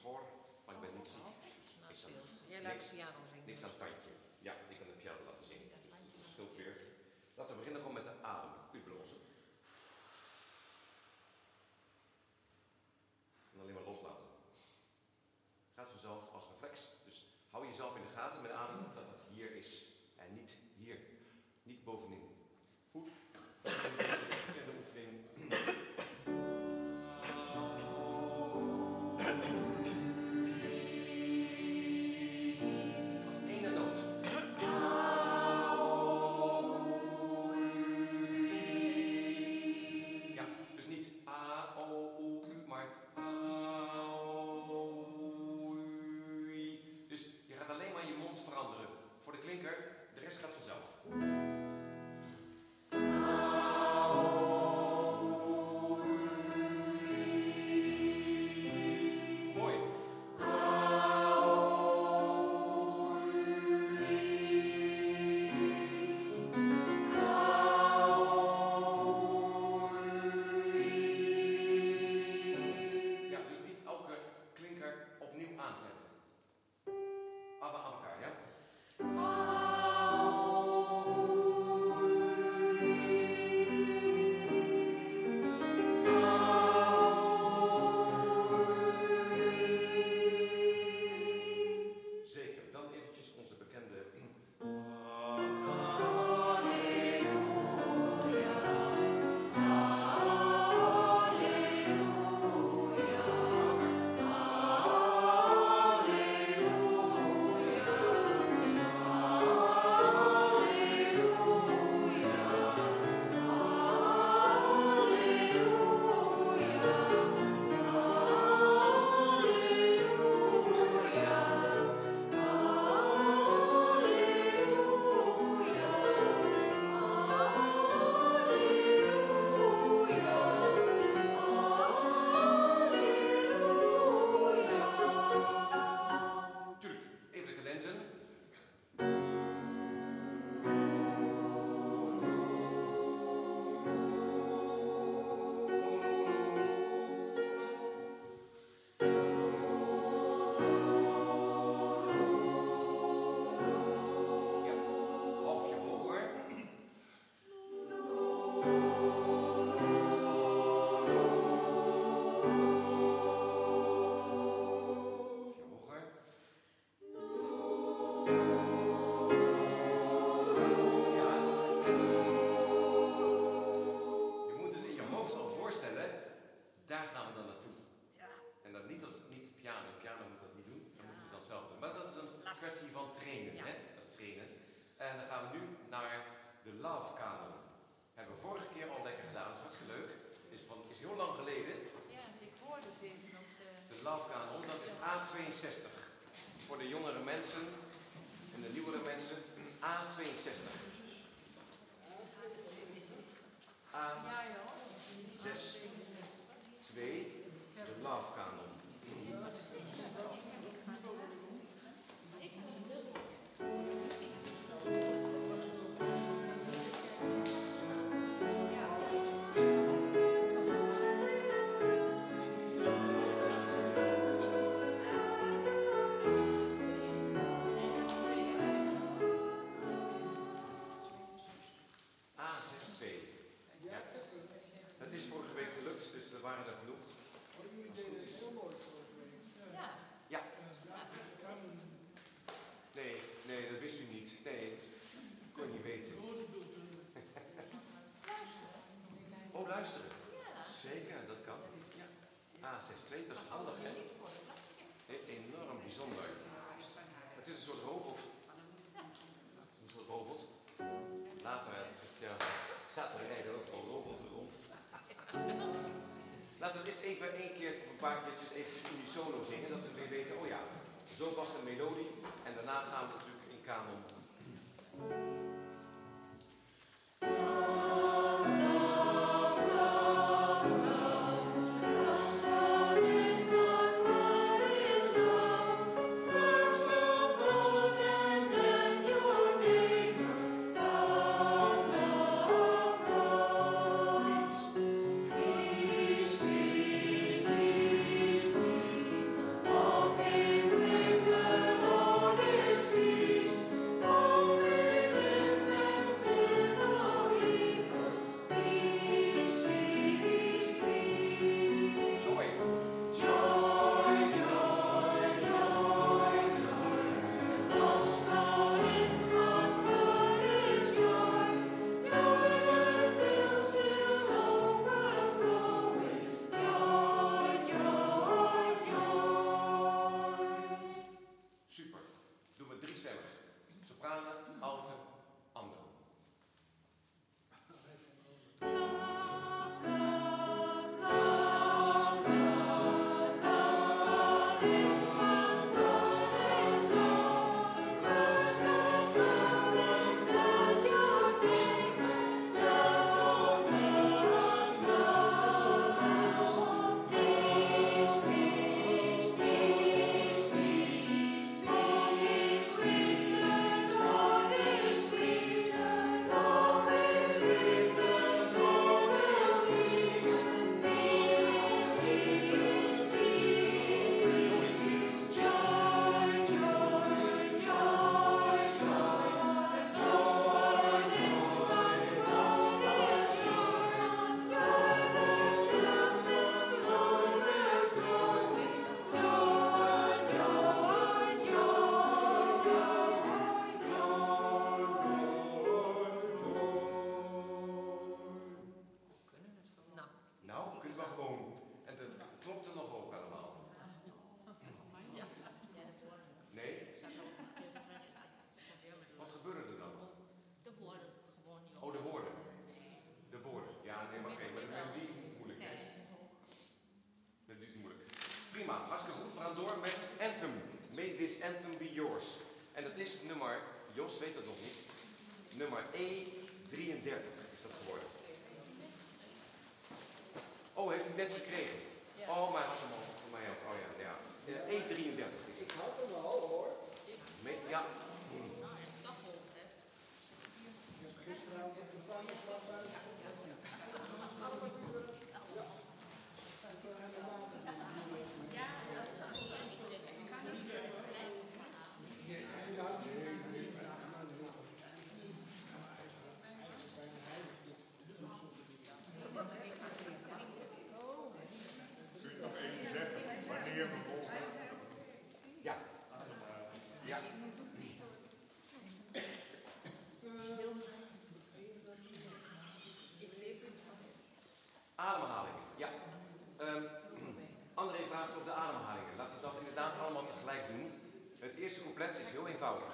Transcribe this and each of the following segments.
schor, maar ik ben niet ziek. Dus Jij laat de piano zingen. Niks aan het tandje. Ja, ik kan de piano laten zingen. Dus dat scheelt weer. Laten we beginnen gewoon met de adem. Uitblazen. En alleen maar loslaten. Gaat vanzelf als reflex. Dus hou jezelf in de gaten met adem dat het hier is. En niet hier. Niet bovenin. Goed. En de oefening. Als ene noot. Ja, dus niet A, O, U, maar A, O, U. Dus je gaat alleen maar je mond veranderen. Voor de klinker, de rest gaat vanzelf. A62. Voor de jongere mensen en de nieuwere mensen. A62. A62. De Love Canon. Waren er genoeg? Ja. Nee, dat wist u niet. Nee, kon je niet weten. Oh, luisteren. Zeker, dat kan. Ja. A62, dat is handig, hè? Enorm bijzonder. Het is een soort robot. Een soort robot. Later gaat er rijden ook al robots rond. Laten we eens even één keer of een paar keertjes eventjes unisono zingen, dat we weer weten, oh ja, zo was de melodie. En daarna gaan we natuurlijk in kanon. Oh hartstikke goed. We gaan door met Anthem. May this anthem be yours. En dat is nummer, Jos weet dat nog niet, nummer E33 is dat geworden. Oh, heeft hij net gekregen? Ja. Oh, maar hij had hem al voor mij ook. Oh ja. E33 is het. Ik had hem al hoor. Ja. Gisteravond op de vangenslag buiten. Ademhaling, ja. André vraagt over de ademhalingen. Laten we dat inderdaad allemaal tegelijk doen. Het eerste couplet is heel eenvoudig.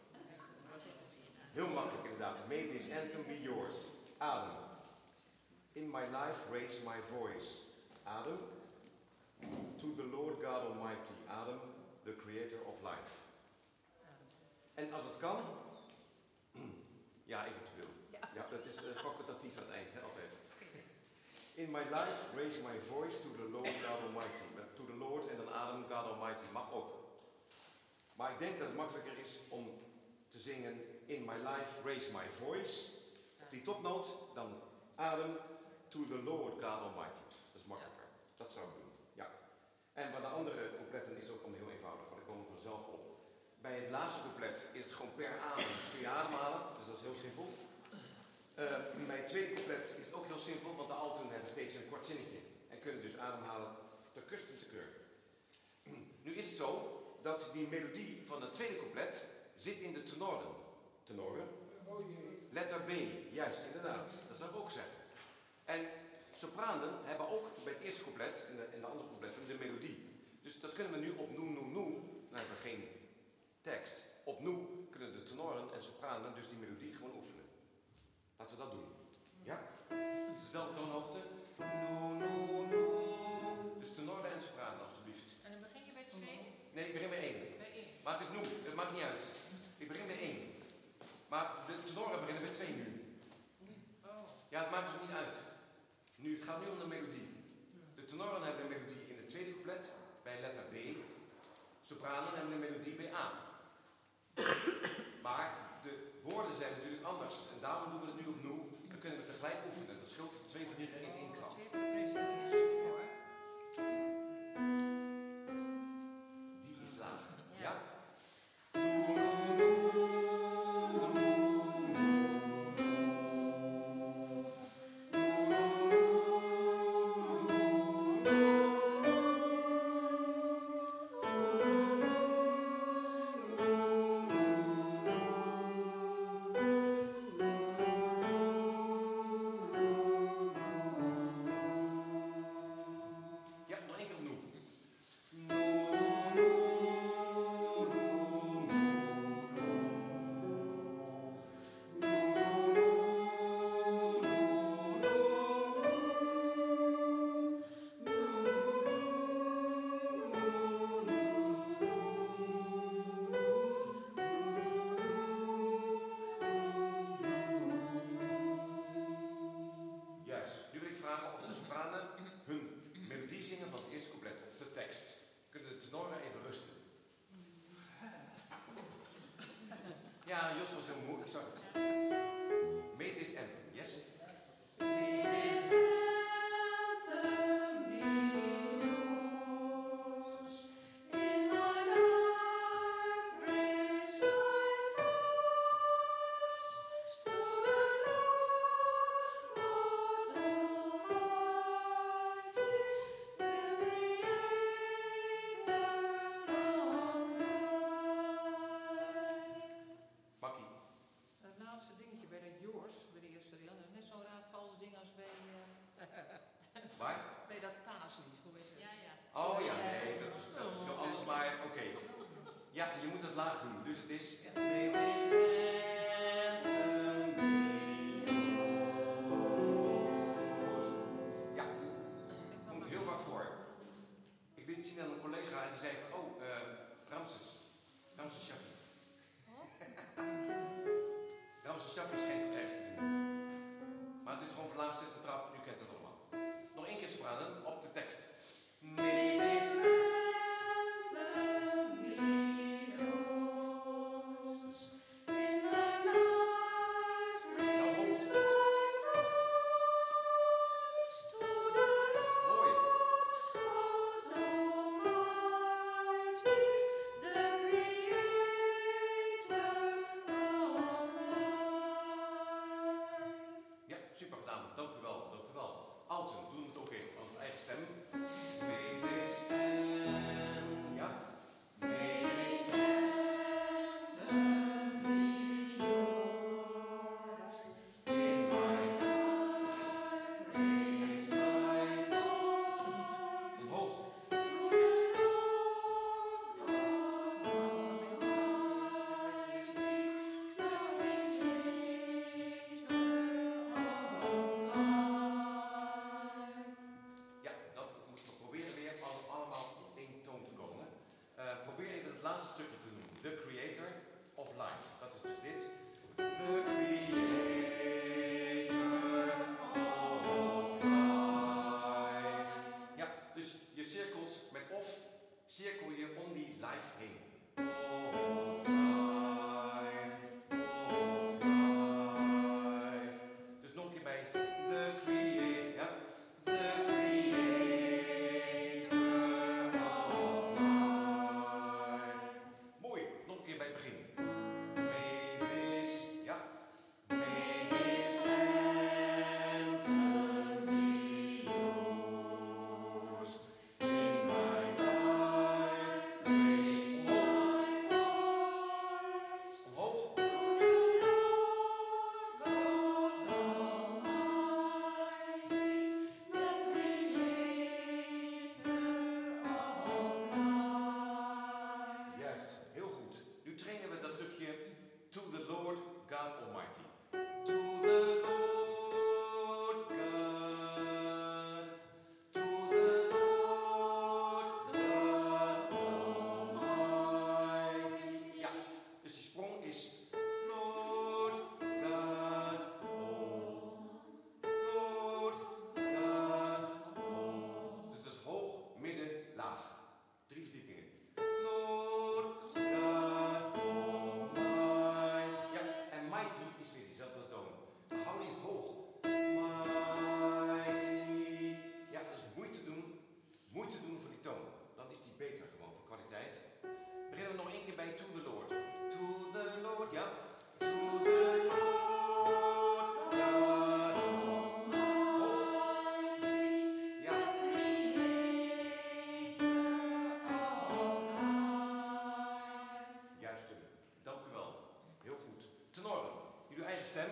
Heel makkelijk inderdaad. May this anthem be yours. Adem. In my life raise my voice. Adem. To the Lord God Almighty. Adem. The creator of life. En als het kan. Ja, eventueel. Ja, dat is facultatief aan het eind, hè, altijd. In my life raise my voice to the Lord God Almighty. To the Lord en dan adem God Almighty. Mag ook. Maar ik denk dat het makkelijker is om te zingen in my life raise my voice. Op die topnoot dan adem to the Lord God Almighty. Dat is makkelijker. Dat zou ik doen. Ja. En bij de andere coupletten is het ook heel eenvoudig. Want ik kom er vanzelf op. Bij het laatste couplet is het gewoon per adem kun je ademhalen. Dus dat is heel simpel. Bij het tweede couplet is het ook heel simpel, want de alten hebben steeds een kort zinnetje en kunnen dus ademhalen te kust en te keur. Nu is het zo dat die melodie van het tweede couplet zit in de tenoren. Tenoren? Letter B, juist, inderdaad. Dat zou ik ook zeggen. En sopranen hebben ook bij het eerste couplet en de andere coupletten de melodie. Dus dat kunnen we nu op nu. Dan hebben we geen tekst. Op nu kunnen de tenoren en sopranen dus die melodie gewoon oefenen. Laten we dat doen. Ja? Het is dezelfde toonhoogte. Dus tenoren en sopranen, alstublieft. En dan begin je bij 2? Nee, ik begin bij 1. Bij 1. Maar het is nu, het maakt niet uit. Ik begin bij 1. Maar de tenoren beginnen bij 2 nu. Oh. Ja, het maakt dus niet uit. Nu, het gaat nu om de melodie. De tenoren hebben de melodie in het tweede couplet, bij letter B. Sopranen hebben de melodie bij A. Maar de woorden zijn natuurlijk anders. En daarom doen we het nu opnieuw. Dan kunnen we tegelijk oefenen. Dat scheelt 2 vliegen in 1 klap. Die is laag. Ja? Ja, Jos was heel moe, ik zag het. May this anthem, yes? May this anthem be yours. In my life raise my voice to the Lord Almighty, the Makkie. Het laatste dingetje bij dat yours, bij de eerste regel, dat is net zo'n raar vals ding als bij... Waar? Bij dat paaslied, hoe is het? Ja, ja. Oh ja, nee, dat is heel anders, maar oké. Ja, je moet het laag doen, dus het is... May this anthem be yours. Ja, komt heel vaak voor. Ik liet zien aan een collega het laatste stukje te doen. The Creator of Life. Dat is dus dit. The Creator of Life. Ja, dus je cirkelt met of, cirkel je om die life heen. Of life, of life. Dus nog een keer bij The Creator. Ja. The Creator of Life. Mooi, nog een keer bij het begin. May this, ja. May this anthem be yours. In my life, praise omhoog. Juist, heel goed. Nu trainen we dat stukje to the Lord God Almighty. To the Lord God. To the Lord God Almighty. Ja, dus die sprong is Lord God Lord God Dus dat is hoog, midden, laag. 3 verdiepingen. Lord God Almighty. Ja, en mighty is weer diezelfde toon. Maar hou die hoog. Mighty. Ja, dat is moeite doen voor die toon. Dan is die beter gewoon voor kwaliteit. Beginnen we nog één keer bij to the Lord. To the Lord, ja. To the Lord God Almighty. Ja. Juist, dank u wel. Heel goed. Tenoren, jullie eigen stem.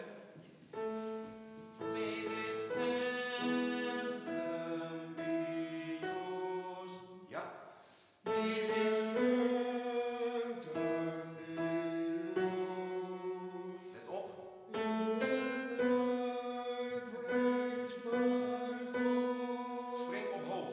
May this anthem be yours. Ja. May this anthem be yours. Let op. Spring omhoog.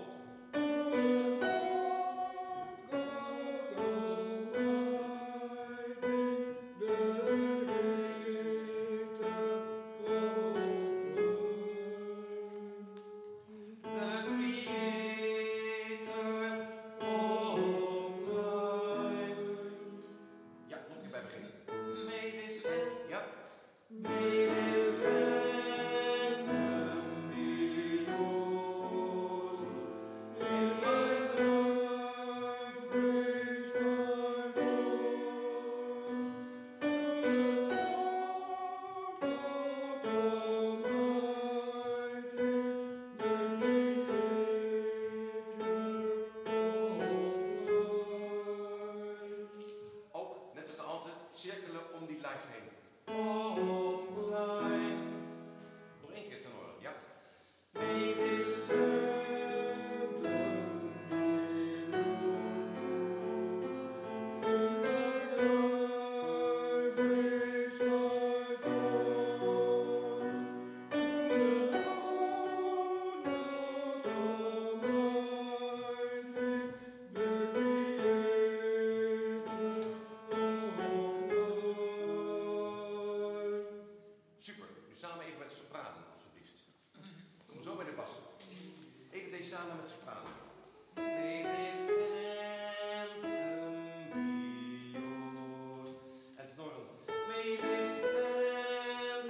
The Creator of Life. Ja, nog een keer bij beginnen. May this anthem, ja. May this anthem be yours. In my life, praise my Ook, net als de ante, cirkelen om die life heen. Of life. Nog één keer tenoren, ja. May this anthem be Super, nu samen even met sopranen, alsjeblieft. Kom zo bij de bassen. Even deze samen met sopranen. May this anthem be yours. En tenoren. May this anthem.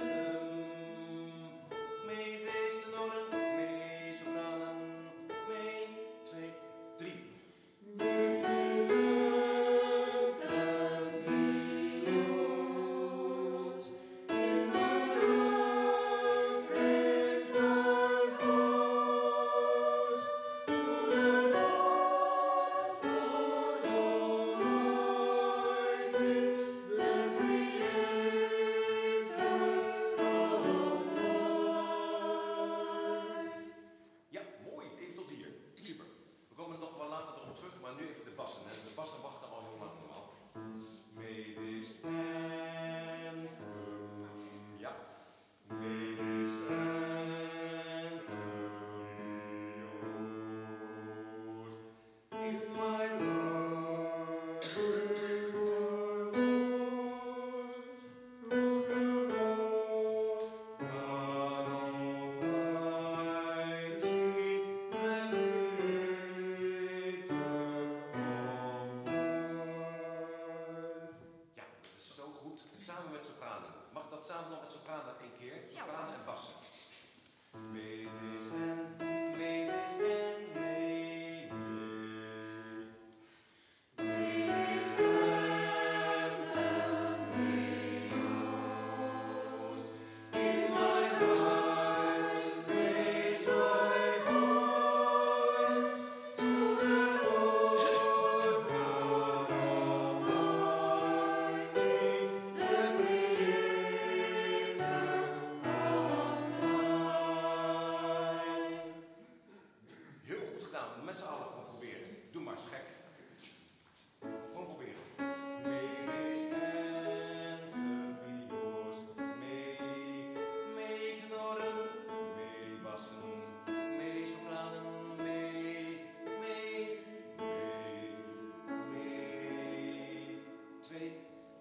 May this tenoren. May sopranen. May 2, 3. May this anthem be yours. In my life, praise my voice to the Lord God Almighty, the Creator of life. Ja, mooi. Even tot hier. Super. We komen nog wel later erop terug, maar nu even de bassen. Hè. De bassen wachten al heel lang normaal. May this anthem, ja. May this anthem be yours. In my life,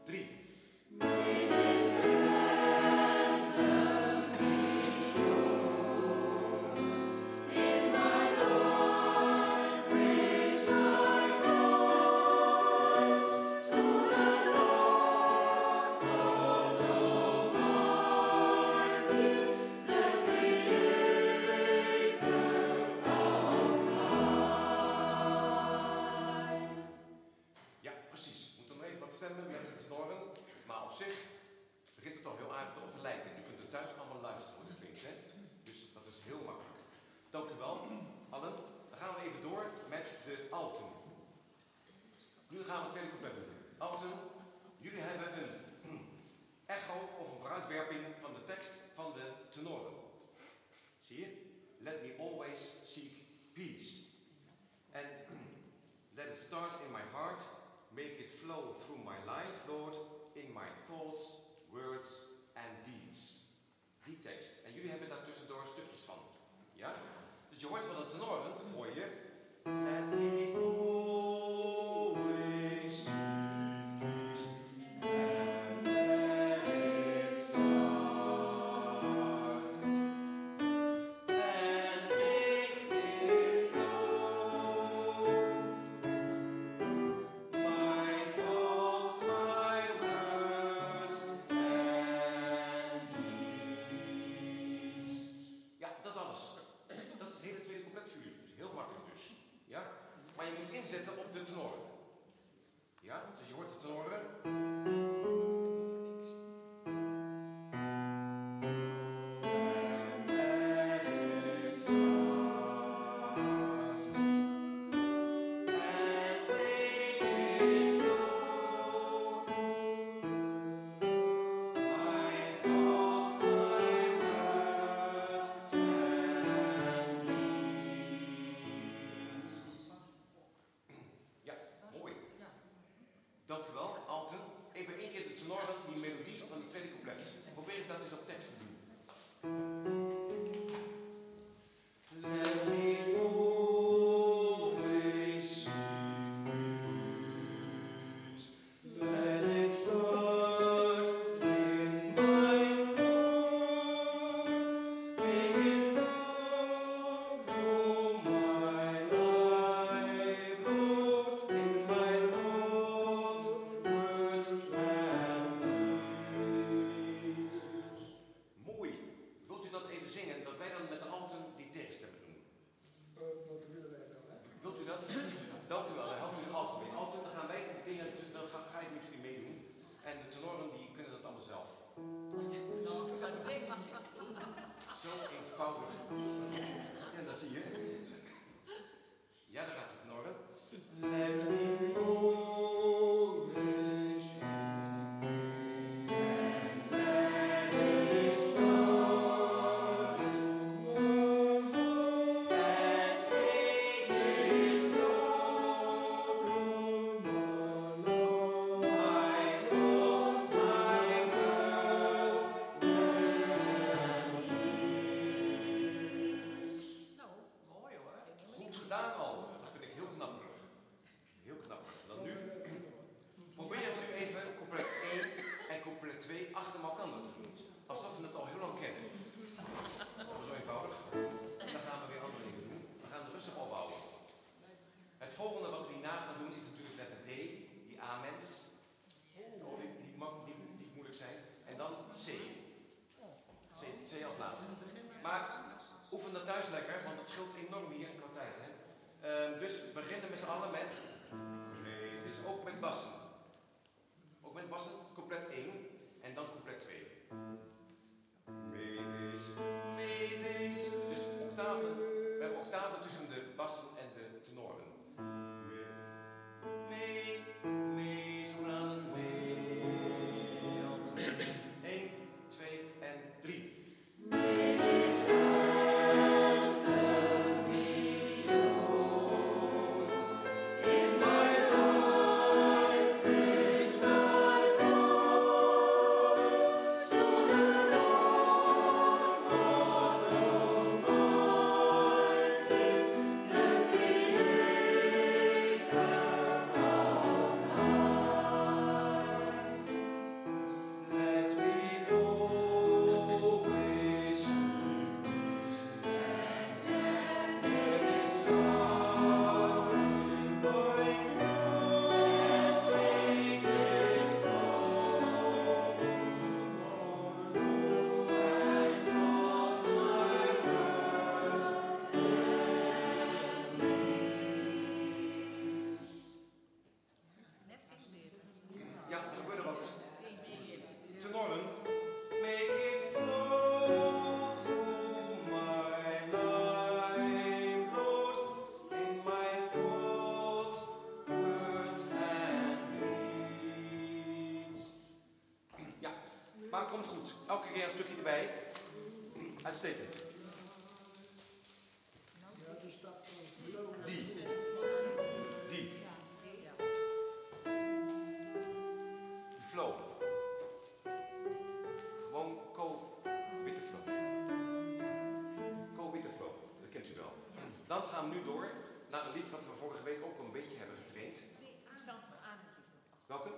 3. Stemmen met de tenoren, maar op zich begint het al heel aardig op te lijken. Je kunt er thuis allemaal luisteren hoe het klinkt, hè? Dus dat is heel makkelijk. Dank u wel, allen. Dan gaan we even door met de alten. Nu gaan we het tweede couplet doen. Alten, jullie hebben een echo of een vooruitwerping van de tekst van de tenoren. Zie je? Let me always seek peace. And let it start in my heart. Make it flow through my life, Lord, in my thoughts, words and deeds. Die tekst. En jullie hebben daar tussendoor stukjes van. Ja? Dus je hoort van de tenoren, hoor je. Let me always seek peace. And let it start. And make it flow. Maar je moet inzetten op de tenoren. Ja, dus je hoort de tenoren. Dank u wel, alten. Even één keer de tenoren, die melodie van het tweede couplet. Probeer ik dat eens op tekst te doen. Let me always seek peace. Let it start in my heart. Make it flow through my life, Lord, in my thoughts, words and deeds. Mooi. Wilt u dat even zingen, dat wij dan met de alten die tegenstemmen doen? Dat willen wij wel, hè? Wilt u dat? Dank u wel, dan helpt u de alten mee. Alten, dan gaan wij dingen, dan ga ik met jullie meedoen. En de tenoren die kunnen dat allemaal zelf. Zo eenvoudig. Ja, dat zie je. Ja, daar gaat de tenoren. Let me always seek and let it start. And make it flow through my thoughts, my words and deeds. Nou, mooi hoor. Goed gedaan al. Dat vind ik heel knapperig. Heel knapperig. Dan nu proberen we nu even couplet 1 en couplet 2 achter elkaar te doen. Alsof we het al heel lang kennen. Dat is allemaal zo eenvoudig. En dan gaan we weer andere dingen doen. We gaan het rustig opbouwen. Het volgende wat we hierna gaan doen is natuurlijk letter D, die A-mens. Oh, die mag niet moeilijk zijn. En dan C. C als laatste. Maar oefen dat thuis lekker, want dat scheelt enorm hier in qua tijd. Hè? Dus we beginnen met z'n allen met... Nee, dus ook met bassen. Ook met bassen, couplet 1 en dan couplet 2. Medes. Dus octaven. We hebben octaven tussen de bassen en de tenoren. Sopranen, alten. 1, 2 en 3. In my life. Maar het komt goed. Elke keer een stukje erbij. Uitstekend. Ja, er staat flow. Die. Die. Flow. Gewoon co-witte flow. Co-witte flow. Dat kent u wel. Dan gaan we nu door naar een lied wat we vorige week ook al een beetje hebben getraind. Welke?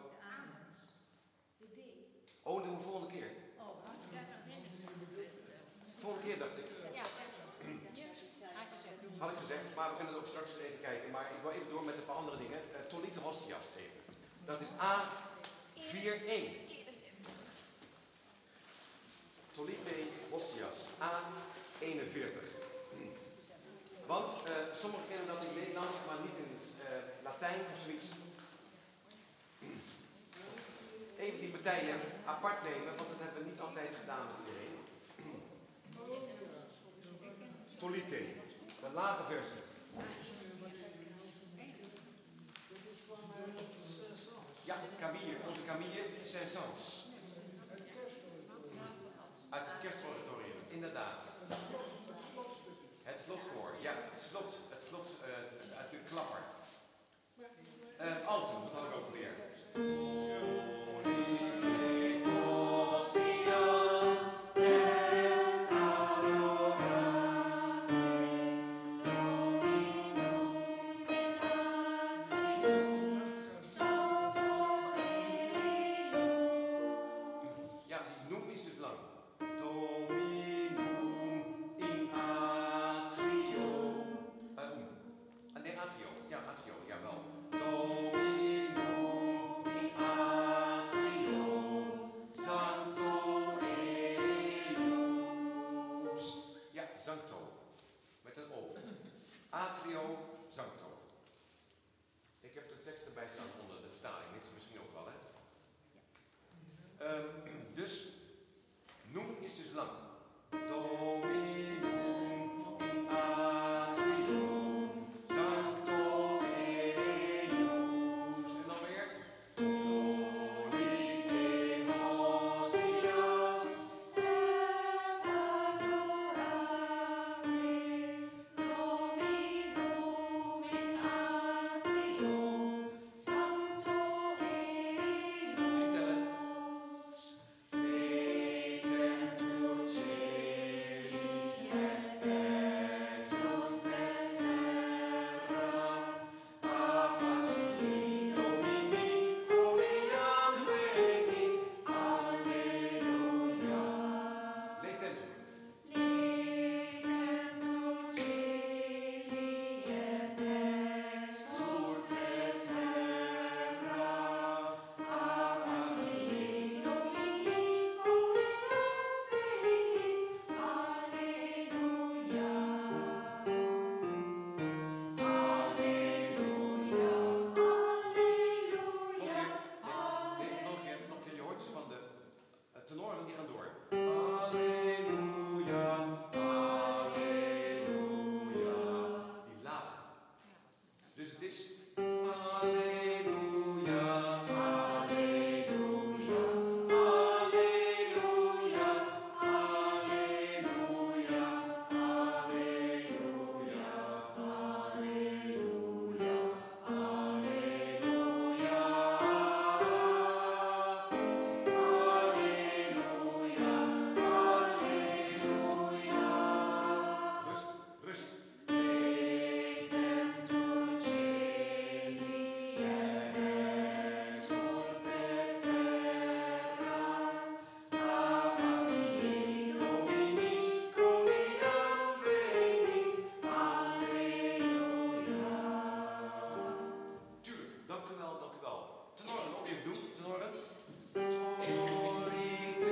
Oh, dat doen we volgende keer. Volgende keer dacht ik. Had ik gezegd, maar we kunnen het ook straks even kijken. Maar ik wil even door met een paar andere dingen. Tolite Hostias even. Dat is A41. Tolite Hostias, A41. Want sommigen kennen dat in het Nederlands, maar niet in het Latijn of zoiets. Even die partijen apart nemen, want dat hebben we niet altijd gedaan met iedereen. Tolite, de lage versie. Ja, Camille, onze Camille Saint-Saëns. Uit het Kerstoratorium, inderdaad. Het slotkoor, ja, het slot uit de klapper. Alto, dat had ik ook weer. Atrio Sancto. Ik heb de tekst erbij staan onder de vertaling, weet je misschien ook wel, hè? Dus, noem is dus lang. Dominum in atrio sancto eius. En dan weer. Dolite hostias et adorate Dominum in atrio sancto eius. Letentur cieli et exultet terra, affacili Domini oleam venit, alleluia. Letentur. Letentur cieli et exultet terra, affacili Domini oleam venit, alleluia. Alleluia, alleluia. Nog een keer, je hoort dus van de tenoren die gaan door. Alleluia, alleluia. Die lage. Dus het is alleluia, alleluia, alleluia, alleluia, alleluia, alleluia, alleluia. Alleluia, alleluia. Rust, rust. Letentur cieli et exultet terra, affacili Domini oleam venit, alleluia. Tuurlijk, dank u wel, dank u wel. Tenoren, nog even doen, tenoren. Torite.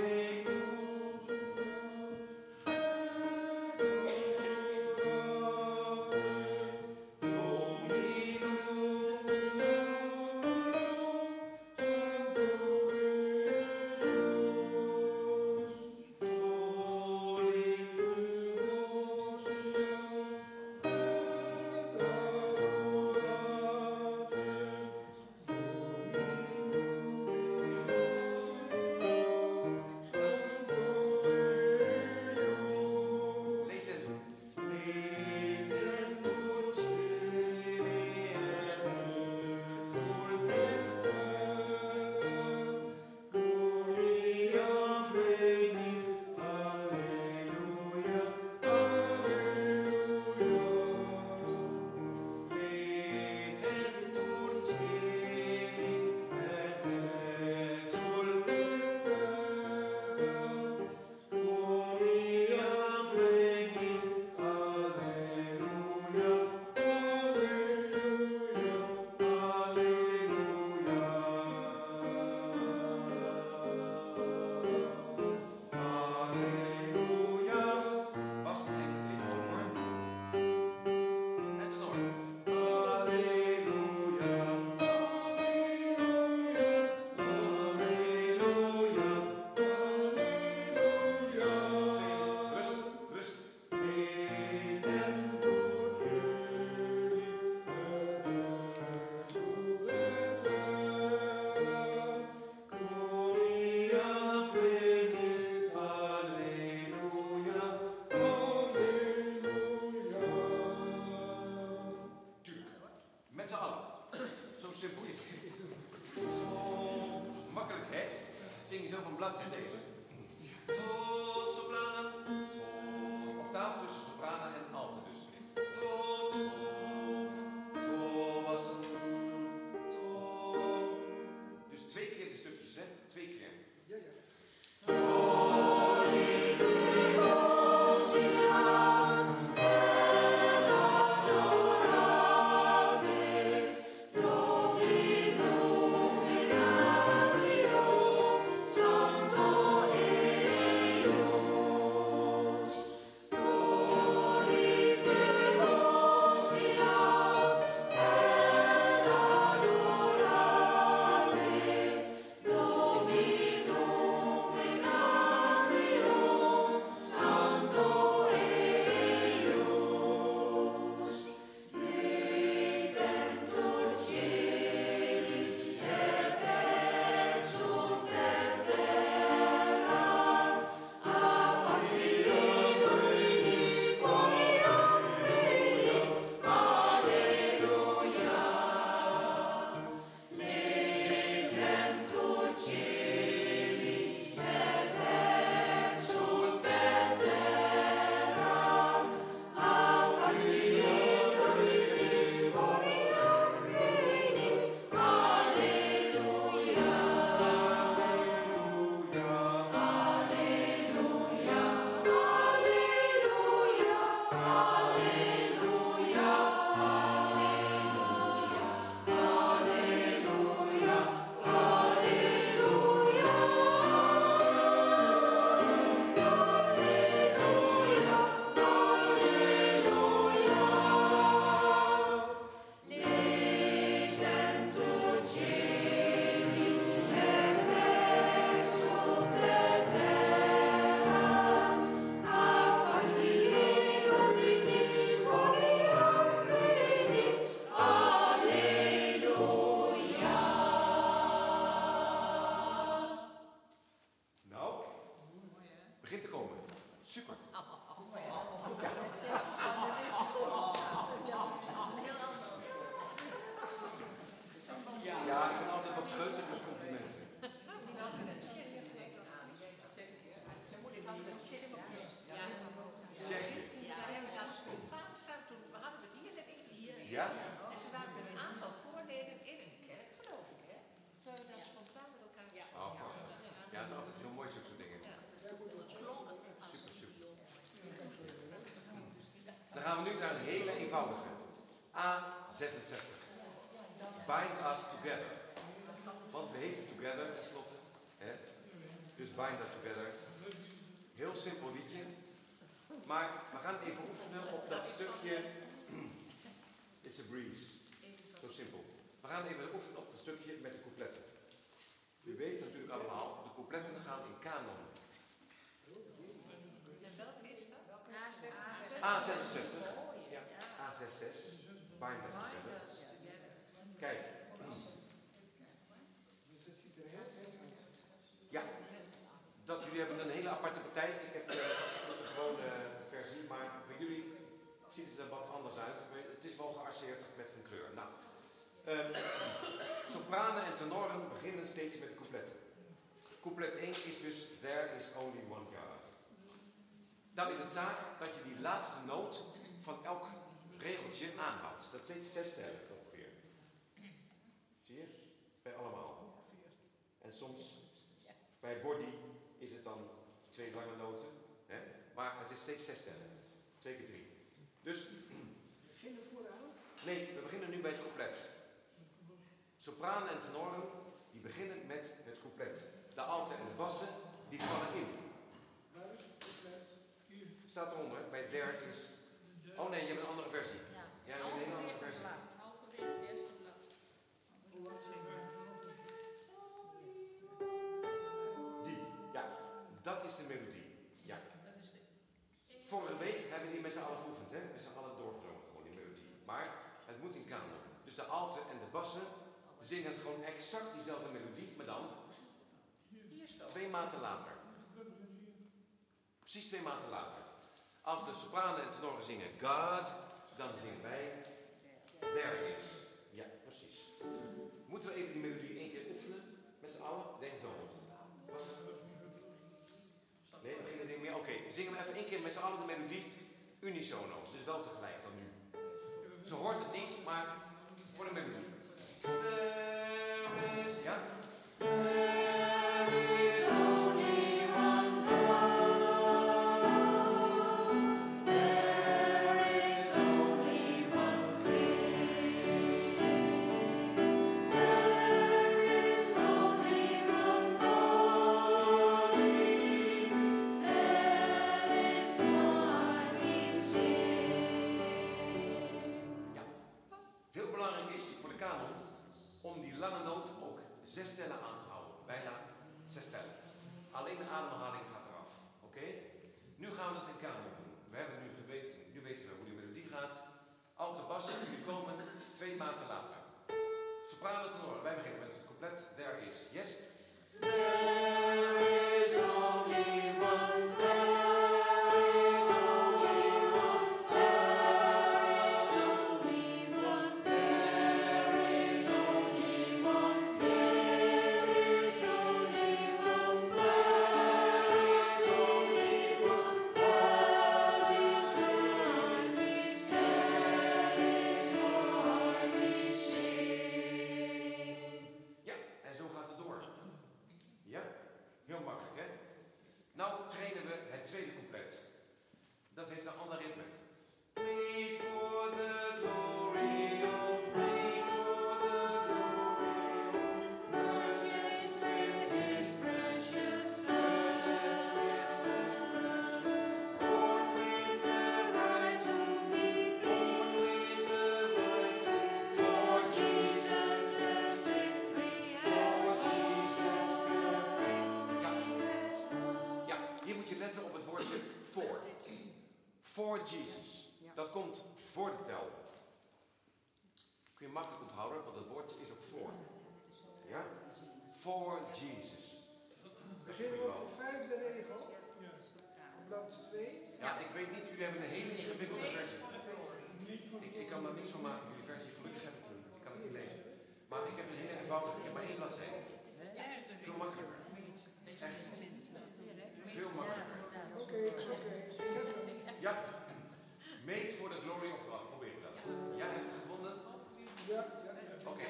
Dominum zing je zo van blad, hè, deze. Tot sopranen, tot. Octaaf tussen sopranen en alten dus. Tot, tot, bassen, tot. Dus 2 keer de stukjes, hè? 2 keer. Ja, ja. Ja? En ze waren met een aantal koorleden in een kerk, geloof ik, hè? Zo dat spontaan met elkaar. Oh, prachtig. Ja, dat is altijd heel mooi, zulke soort dingen. Super, super. Dan gaan we nu naar een hele eenvoudige. A66. Bind us together. Want we heten together, tenslotte. Hè? Dus bind us together. Heel simpel liedje. Maar we gaan even oefenen op dat stukje. It's a breeze. Zo simpel. We gaan even oefenen op het stukje met de coupletten. U weet natuurlijk allemaal, de coupletten gaan in kanon. En welke is dat? A66. Ja, A66. Bind us together. Kijk. Ja, jullie hebben een hele aparte partij. Ik heb de gewone versie, maar bij jullie ziet het er wat anders uit. Het is wel gearseerd met een kleur. Nou, sopranen en tenoren beginnen steeds met de coupletten. Couplet 1 is dus There is only one God. Dan is het zaak dat je die laatste noot van elk regeltje aanhoudt. Dat steeds 6 tellen ongeveer. Zie je? Bij allemaal. En soms bij body is het dan 2 lange noten. Hè? Maar het is steeds 6 tellen. 2 keer 3. Dus. Beginnen vooraan? Nee, we beginnen nu bij het couplet. Sopranen en tenoren die beginnen met het couplet. De alten en de bassen die vallen in. Staat eronder, bij there is. Oh nee, je hebt een andere versie. Ja, je hebt een hele andere versie. Halverwege het eerste blad. Die, ja, dat is de melodie. Ja. Vorige week hebben we die met z'n allen geoefend, hè? Met z'n allen doorgezongen, gewoon die melodie. Maar het moet in kanon. Dus de alten en de bassen zingen gewoon exact diezelfde melodie, maar dan 2 maten later. Precies 2 maten later. Als de sopranen en tenoren zingen God, dan zingen wij There is. Ja, precies. Moeten we even die melodie 1 keer oefenen? Met z'n allen? Denk het wel nog. Was het één keer met z'n allen de melodie unisono. Dus wel tegelijk dan nu. Ze hoort het niet, maar voor de melodie. There is, ja? There is only one God. There is only one King. There is only one body. There is one receive. Ja. Heel belangrijk is voor de kanon om die lange noot ook 6 tellen aan te houden. Bijna 6 tellen. Alleen de ademhaling gaat eraf. Oké? Nu gaan we het in kanon doen. We hebben nu geweten, nu weten we hoe die melodie gaat. Alto, bas, jullie komen 2 maten later. Soprano, tenor. Wij beginnen met het couplet. There is. Yes? There is only one. There is only one. There is only one. There is only one. There is only one. There is only one. God is worthy. There is worthy. Ja, en zo gaat het door. Ja, heel makkelijk, hè? Nou trainen we het tweede couplet. Dat heeft een ander ritme. Wait for the glory of, wait for the glory of, purchased with his precious, purchased with his precious, born with the right to be, born with the right to, for Jesus there's victory, for Jesus there's victory. Ja, hier moet je letten op het woordje voor. For Jesus. Dat komt voor de tel. Kun je makkelijk onthouden, want het woordje is ook voor. Ja? For Jesus. Beginnen we op de 5e regel. Op blad 2. Ja, ik weet niet, jullie hebben een hele ingewikkelde versie. Ik kan daar niets van maken, jullie versie. Gelukkig heb ik het niet. Ik kan het niet lezen. Maar ik heb een hele eenvoudige, ik heb maar 1 bladzijde. Veel makkelijker. Echt. Veel makkelijker. Oké. Ik heb hem. Ja. Made for the glory of God. Probeer dat. Jij hebt het gevonden? Ja. Oké.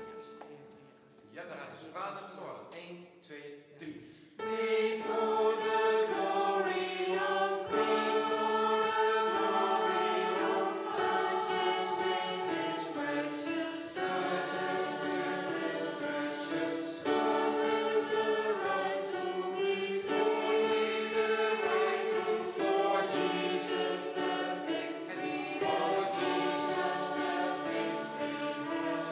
Ja, daar gaat de soprano tenor. 1, 2, 3. Made for the glory of, made for the glory of, purchased with his precious, purchased with his precious, born with the right to be, born with the right to, for Jesus the victory, for Jesus the victory has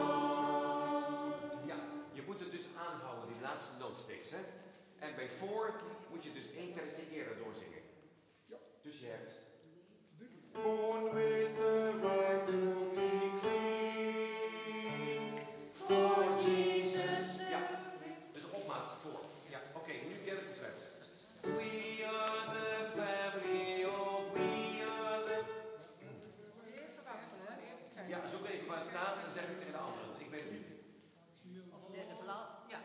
won. Ja, je moet het dus aanhouden, die laatste nootsteeks, hè? En bij voor moet je dus 1 telletje eerder doorzingen. Ja. Dus je hebt born with the right to be clean, for Jesus. Ja, dus opmaat voor. Ja, oké, nu derde couplet. We are the family of, we are the... Even wachten hoor. Even kijken. Ja, zoek even waar het staat en dan zeg ik tegen de anderen. Ik weet het niet. Of derde blad. Ja.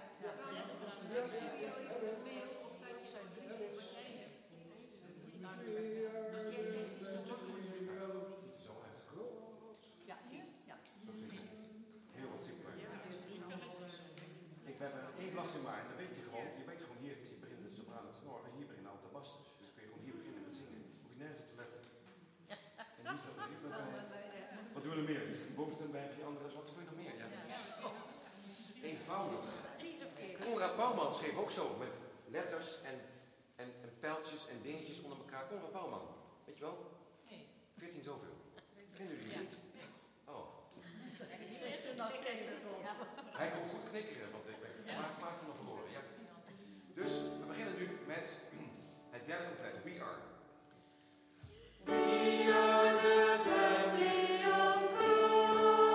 Ziet er zo uit. Ja, hier? Ja. Zo zingen. Heel wat simpeler. Ik heb er 1 bladzijde maar, dan weet je gewoon, hier begint de soprano tenor en hier begint de alto bas. Dus kun je gewoon hier beginnen met zingen. Hoef je nergens op te letten. En hier staat er ritme bij. Wat doen we nog meer? Is die bovenste bij die andere? Wat wil je nog meer? Ja, het is eenvoudig. Konrad Bouwman schreef ook zo, met letters en pijltjes en dingetjes onder elkaar. Konrad Bouwman, weet je wel? 14 zoveel. Kennen jullie die niet? Oh. Hij kon goed knikkeren, want ik ben vaak van hem verloren. Ja. Dus we beginnen nu met het derde couplet. We are. We are the family of God.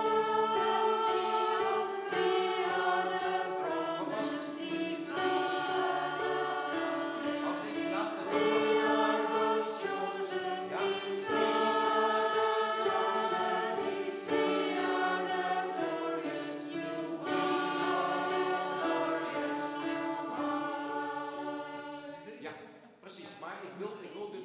We are the promised divine. Als deze laatste we are those chosen. Ja. We are those chosen. We are the glorious new one. We are the glorious new one. Ja, precies. Maar ik wil dus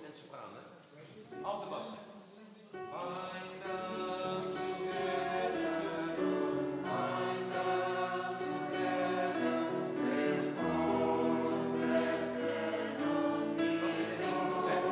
en sopraan, hè? Alte bassen. Bind us together, bind us together, with thoughts that cannot be. Dat is in één woord zijn.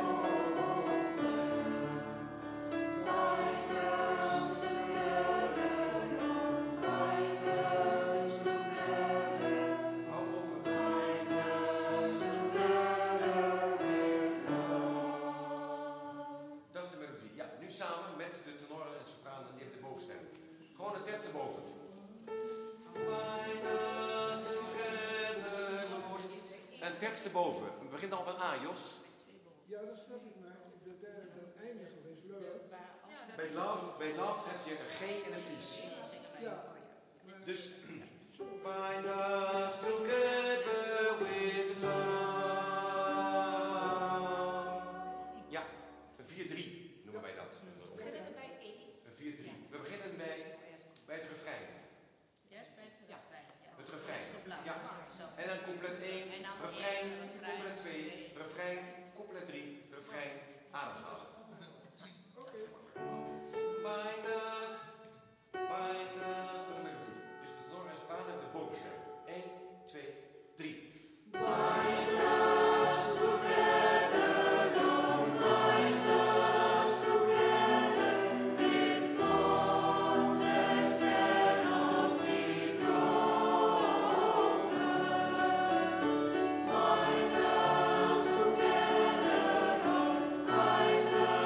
Samen met de tenor en sopraan en die hebben de bovenstem. Gewoon een tekst erboven. Bind us together, Lord. Een tekst erboven. We beginnen al met A, Jos. Ja, dat snap ik, maar dat eindigen is leuk. Bij love heb je een G en een vies. Ja. Dus bind us together with love. Ja, een 4-3 noemen wij dat. Een 4-3. We beginnen bij het refrein. Eerst bij het refrein. Het refrein. Ja. En dan couplet 1, refrein, couplet 2, refrein, couplet 3, refrein, ademhalen. Bind us voor de melodie. Dus de tenor en sopraan hebben de bovenstem. 1, 2, 3. Bind us together, Lord, bind us together, with thoughts that cannot be broken. Bind us together, Lord, bind us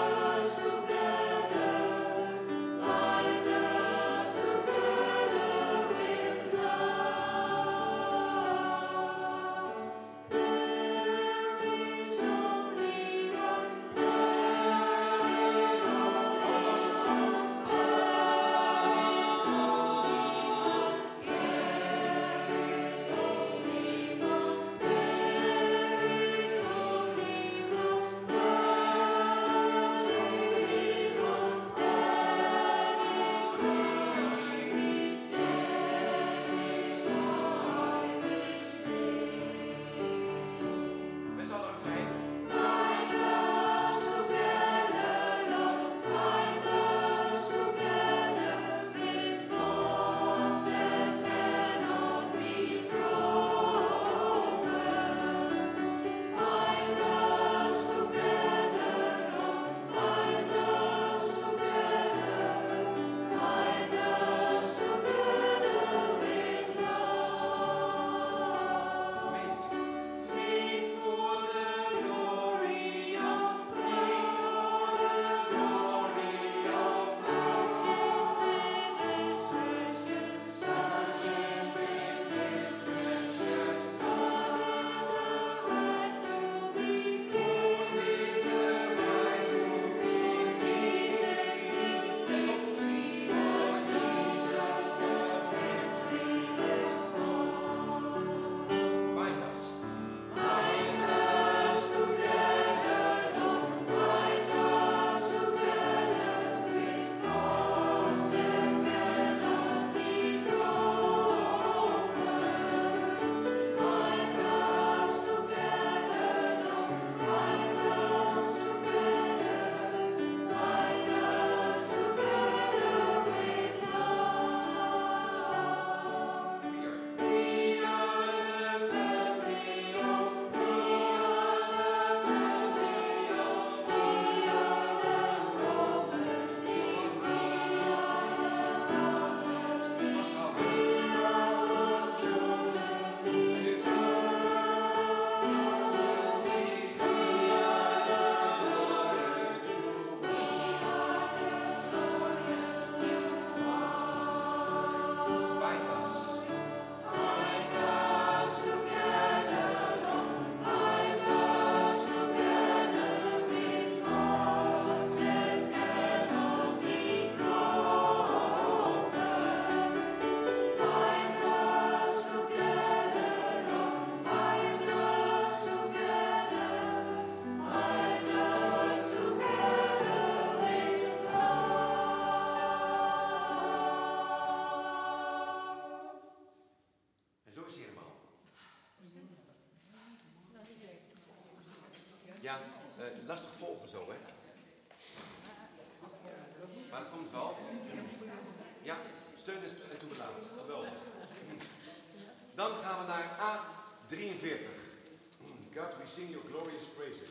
Ja, lastig volgen zo, hè? Maar dat komt wel. Ja, steun en toeverlaat. Geweldig. Dan gaan we naar A43. God, we sing your glorious praises.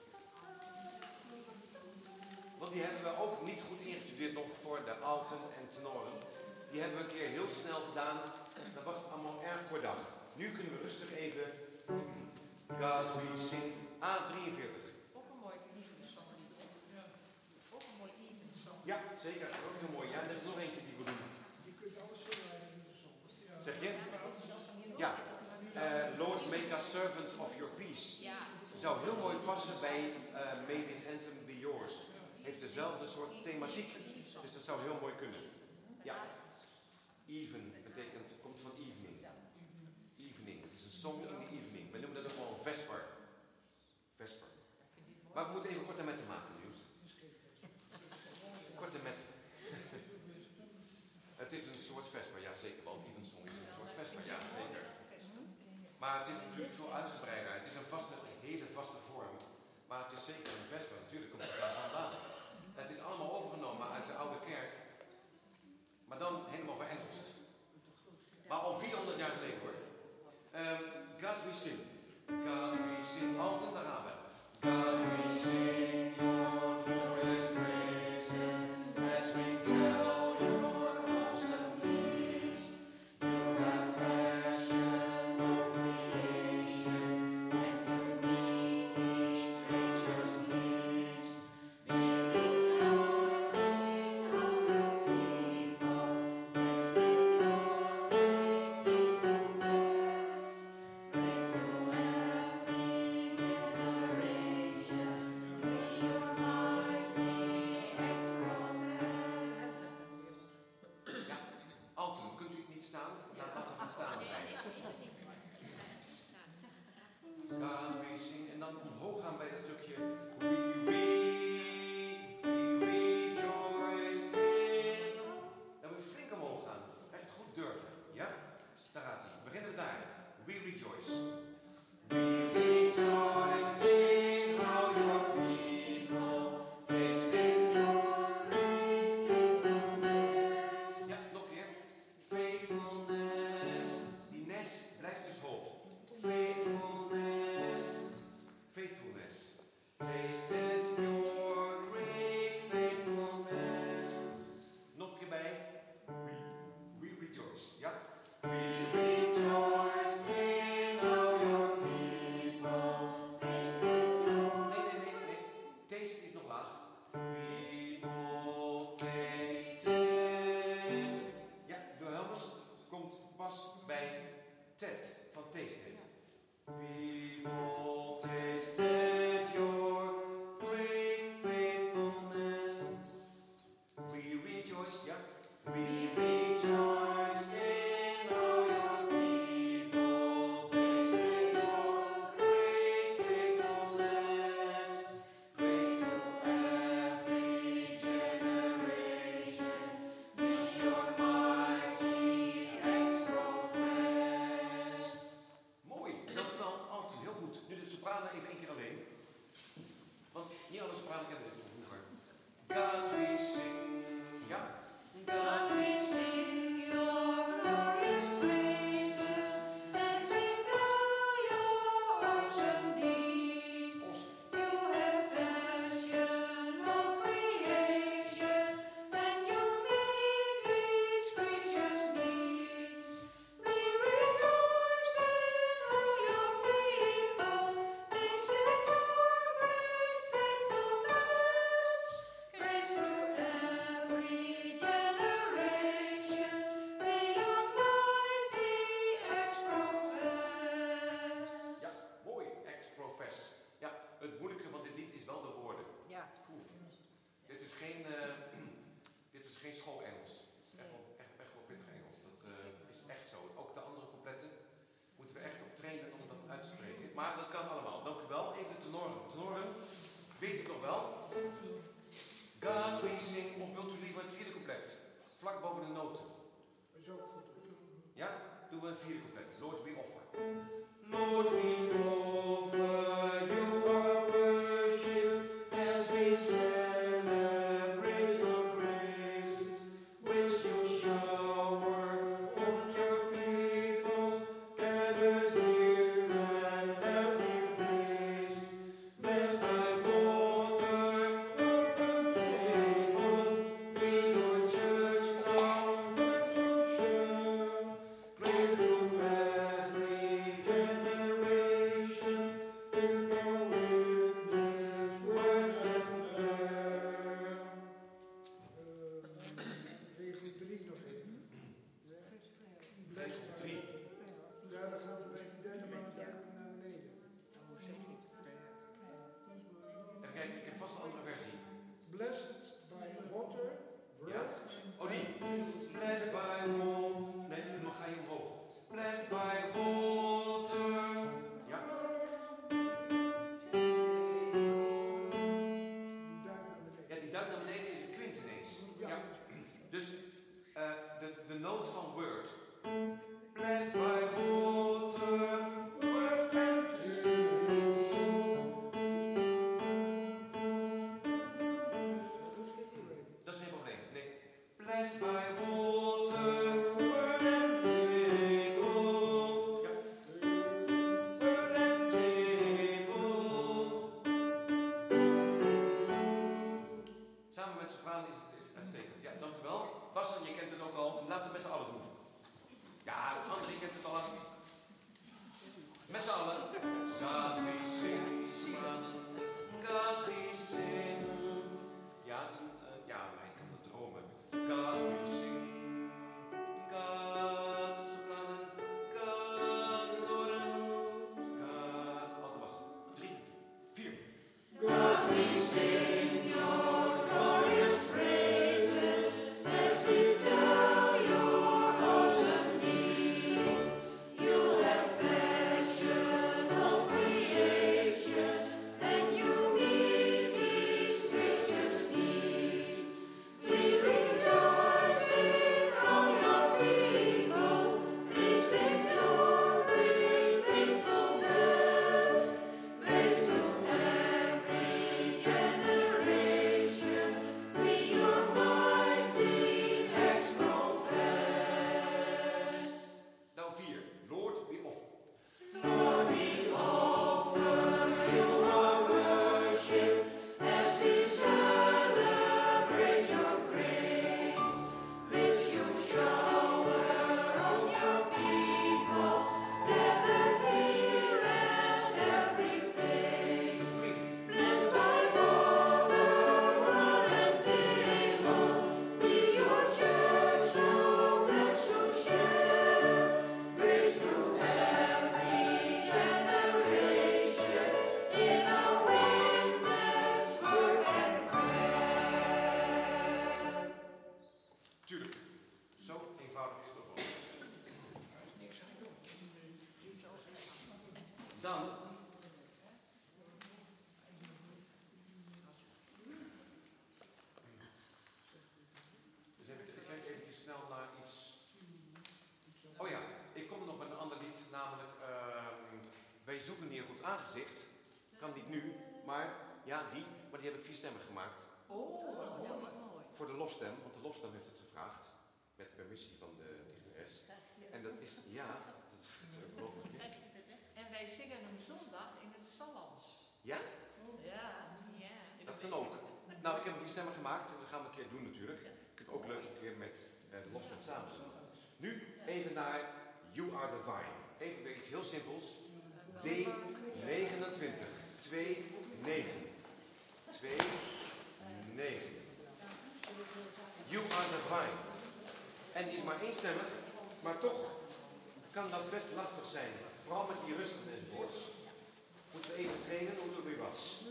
Want die hebben we ook niet goed ingestudeerd nog voor de alten en tenoren. Die hebben we een keer heel snel gedaan. Dat was allemaal erg kort dag. Nu kunnen we rustig even God, we sing A43. Ook een mooi evensong lied, hè? Ja. Ook een mooi evensong. Ja, zeker. Ook heel mooi. Ja, er is nog eentje die we doen. Je kunt alles zingen uit een evensong. Zeg je? Ja. Lord, make us servants of your peace. Ja. Zou heel mooi passen bij May this anthem be yours. Heeft dezelfde soort thematiek. Dus dat zou heel mooi kunnen. Ja. Even betekent, komt van evening. Evening. Het is een song in the evening. We noemen dat ook wel een vesper. Vesper. Maar we moeten even korte metten maken nu. Korte metten. Het is een soort vesper, ja zeker wel. Even song is een soort vesper, ja zeker. Maar het is natuurlijk veel uitgebreider. Het is een hele vaste vorm. Maar het is zeker een vesper. Natuurlijk komt het daar vandaan. Het is allemaal overgenomen uit de oude kerk. Maar dan helemaal verengelst. Maar al 400 jaar geleden hoor. God we sing. God we sing. Alten, daar gaan we. God we sing your glorious praises as we tell your awesome deeds. You have fashioned all creation and you meet each creature's needs. Alten, kunt u niet staan? Laten we gaan staan. God we sing. En dan omhoog gaan bij dat stukje. We rejoice in. Dan moet je flink omhoog gaan. Echt goed durven. Ja? Daar gaat hij. Beginnen we daar. We rejoice. We rejoice in how your people tasted your great faithfulness. Ja, nog een keer. Faithfulness. Die nes blijft dus hoog. Faithfulness. Faithfulness. Tasted your great faithfulness. Nog een keer bij. We rejoice. Ja? We rejoice in how your people tasted your... Nee. Taste is nog laag. People tasted. Ja, Wilhelmus komt pas bij Ted van tasted. People tasted your great faithfulness. We rejoice, ja. We rejoice in how your people tasted your great faithfulness. Great through every generation. We your mighty acts profess. Mooi, dank u wel, Alten. Heel goed. Nu de sopranen even 1 keer alleen. Want niet alle sopranen kennen dit van vroeger. God we sing. Ja. God we Sing your glorious praises as we tell your awesome deeds. Awesome. You have fashioned all creation and you meet each creature's needs. We rejoice in all your people, tasted your great faithfulness. Grace through every generation, may your mighty acts profess. Ja, mooi. Acts profess. Ja, het moeilijke van dit lied is wel de woorden. Ja. Oef. Dit is geen schoolengels. Het is echt wel pittig Engels. Dat is echt zo. Ook de andere coupletten moeten we echt op trainen om dat uit te spreken. Maar dat kan allemaal. Dank u wel. Even de tenoren. Tenoren, weet u nog wel? God we sing. Of wilt u liever het 4e couplet? Vlak boven de noten. Dat is ook goed. Ja? Doen we een 4e couplet. Lord we offer. Lord we offer you our worship. was de andere versie? Blessed by water, Ja? word, Oh, die. Blessed by water. Nee, dan ga je omhoog. Blessed by water. Ja? Ja, die duikt naar beneden is een kwint ineens. Ja. Dus de noot van word. Blessed by water. Word and dat is geen probleem. Nee. Blessed by water. Word and table. Ja. Word and table. Samen met sopraan is het uitstekend. Ja, dank u wel. Bassen, je kent het ook al. Laten we met z'n allen doen. Ja, André kent het al. Met z'n allen. God we sing, sopranen. God we sing. Ja, het is een, ja, hij kan het dromen. God we sing. God, sopranen. God, tenoren. God, altijd was 3, 4. God, we sing your glorious praises as we tell your awesome deeds. You have fashioned all creation, and you meet these gracious needs. We rejoice in all your people, praising your great faithfulness. Praise to every generation, we your mighty acts profess. Nou 4. Lord, we offer. Lord, we offer you our worship as we celebrate your grace, which you shower on your people, gathered here at every place. Blessed by water, word and table, we your church now bless to share. Grace to every generation in our witness, work and prayer. Tuurlijk. Zo eenvoudig is het ook wel. Dan. Dus even, ik kijk even snel naar iets. Oh ja, ik kom nog met een ander lied, namelijk Wij zoeken niet een goed aangezicht. Kan niet nu, maar ja, maar die heb ik 4 stemmen gemaakt. Oh, mooi. Voor de lofstem, want de lofstem heeft het gevraagd. Met permissie van de dichteres. En dat is, ja, dat is ongelooflijk. En wij zingen hem zondag in het Sallands. Ja? Ja. Dat kan ook. Nou, ik heb 4 stemmen gemaakt en dat gaan we een keer doen natuurlijk. Ik vind het ook leuk een keer met de lofstem samen te doen. Nu even naar You Are Divine. Even weer iets heel simpels. D29. 2, 9. 2, 9. You Are Divine. En die is maar eenstemmig, maar toch kan dat best lastig zijn. Vooral met die rusten enzovoorts. Moet ze even trainen hoe het weer was.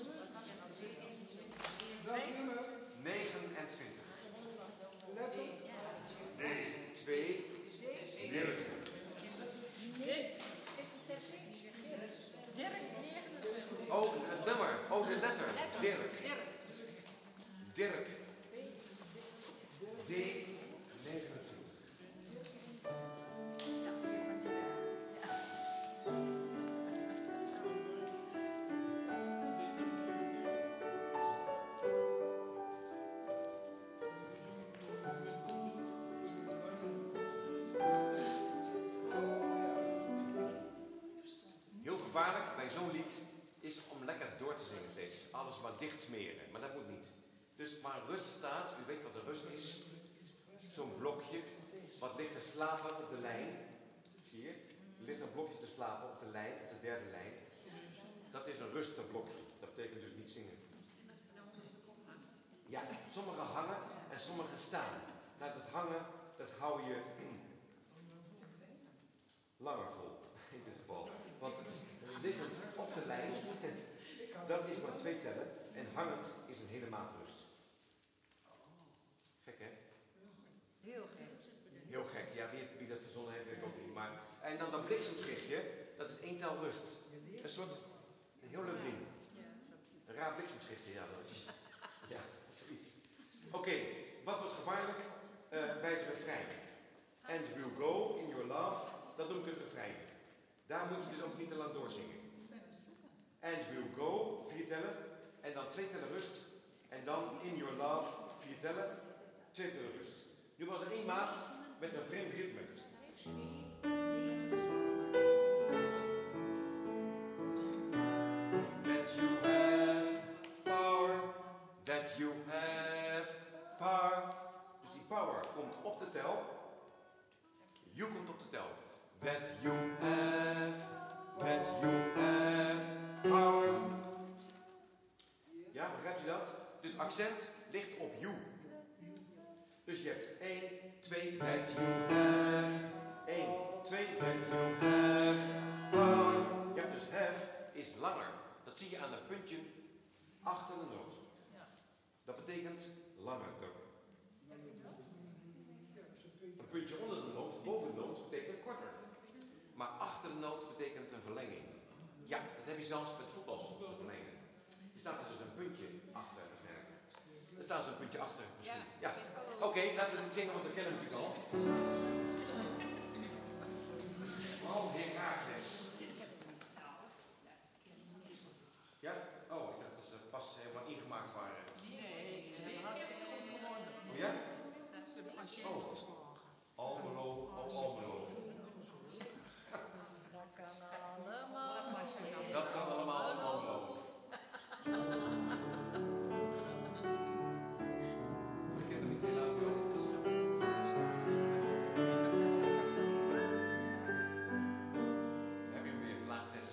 dat nummer, 29. letter, 2, 9. Oh, het nummer. Oh, de letter. Dirk. Dirk. D29. Heel gevaarlijk bij zo'n lied is om lekker door te zingen steeds. Alles maar dicht smeren, maar dat moet niet. Dus waar rust staat, u weet wat de rust is. Zo'n blokje, wat ligt te slapen op de lijn. Zie je? Er ligt een blokje te slapen op de lijn, op de derde lijn. Dat is een rustig blokje. Dat betekent dus niet zingen. Ja, sommige hangen en sommige staan. Nou, dat hangen, dat hou je langer vol, in dit geval. Want liggend op de lijn, dat is maar 2 tellen. En hangend is hele maat rust. Gek, hè? Heel gek. Heel gek, ja, wie dat verzonnen heeft, weet ik ook niet. Maar, en dan dat bliksemschichtje, dat is 1 tel rust. Een soort, een heel leuk ding. Een raar bliksemschichtje, ja, dat is. Ja, dat is zoiets. Oké, wat was gevaarlijk bij het refrein? And we'll go in your love, dat noem ik het refrein. Daar moet je dus ook niet te lang doorzingen. And we'll go, 4 tellen. En dan 2 tellen rust. En dan in your love, 4 tellen. 2 tellen rust. Nu was er 1 maat met een vreemd ritme. That you have power. That you have power. Dus die power komt op de tel. You komt op de tel. That you have power. Ja, begrijpt u dat? Dus accent ligt op you. Dus je hebt 1, 2, that you have. 1, 2, that you have power. Ja, dus have is langer. Dat zie je aan dat puntje achter de noot. Dat betekent langer. Een puntje onder de noot, boven de noot, betekent korter. Maar achter de noot betekent een verlenging. Ja, dat heb je zelfs met voetbal soms, een verlenging. Er staat er dus een puntje achter waarschijnlijk. Er staat zo'n puntje achter misschien. Ja. Oké, laten we dit zingen, want we kennen hem natuurlijk al. Oh, Herakles. Ja? Oh, ik dacht dat ze pas helemaal ingemaakt waren. Nee, ze hebben hartstikke goed gewonnen. Oh ja? Ze hebben patiënt Oh. verslagen. Almelo, oh Almelo. Dat kan allemaal. Dat kan allemaal in Almelo. Ik ken het niet helaas meer. Dan heb je hem weer, laat 6.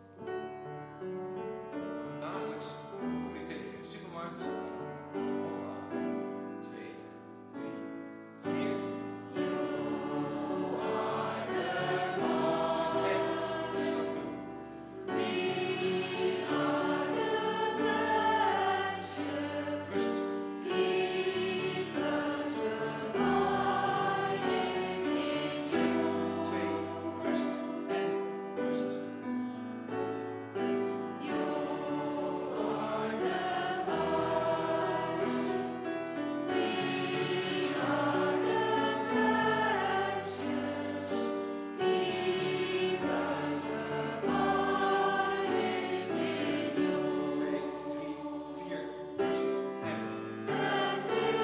Dagelijks kom je tegen in de supermarkt. Overal. 2, 3, 4. En stopvul. Rust. 2, rust en rust. Rust. Twee, drie, vier, rust en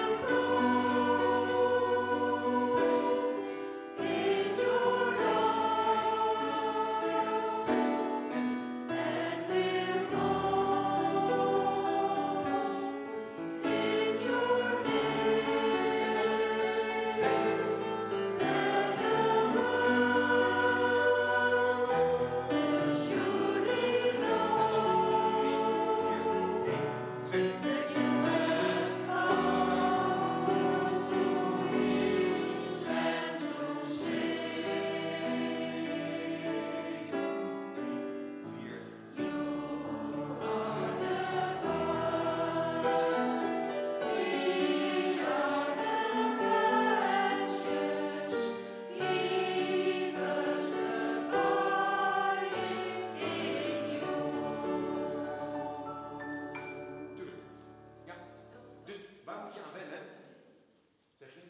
tuurlijk. Ja. Dus waar moet je aan wennen? Zeg je?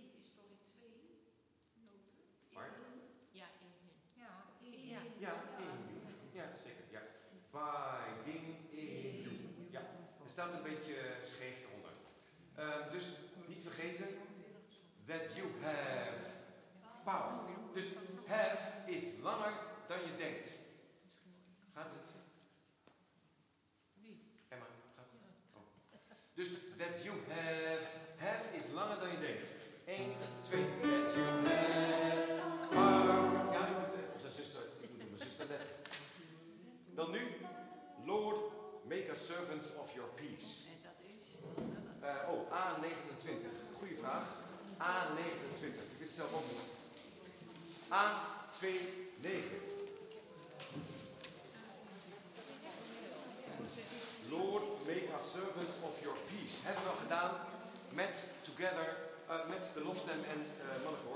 Waar? Ja, in. Ja, in you. Ja, zeker. Ja. Biding in you. Ja. Er staat een beetje scheef eronder. Dus niet vergeten. That you have power. Dus have is langer dan je denkt. Gaat het? Emma, gaat het? Oh. Dus that you have is langer dan je denkt. 1, 2, that you have power. Ja, ik moet op mijn zuster letten. Dan nu, Lord, make us servants of your peace. A29. Goeie vraag. A29. Ik wist het zelf ook niet. A29. Lord, make us servants servants of your peace. Hebben we al gedaan met Together, met de lofstem en mannenkoor.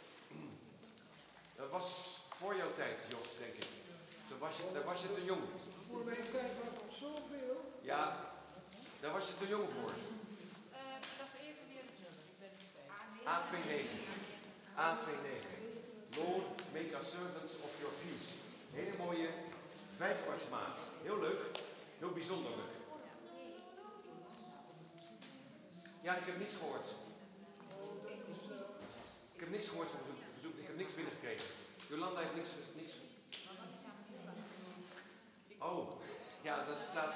Dat was voor jouw tijd, Jos, denk ik. Daar was je te jong. Voor mijn tijd was nog zoveel. Ja, daar was je te jong voor. Nog even weer het nummer, ik ben het kwijt. A29. A29. Lord, make us servants of your peace. Hele mooie vijfkwartsmaat. Heel leuk. Heel bijzonderlijk. Ja, ik heb niets gehoord. Ik heb niks gehoord van verzoek. Ik heb niks binnengekregen. Jolanda heeft niks. Oh, ja, dat staat.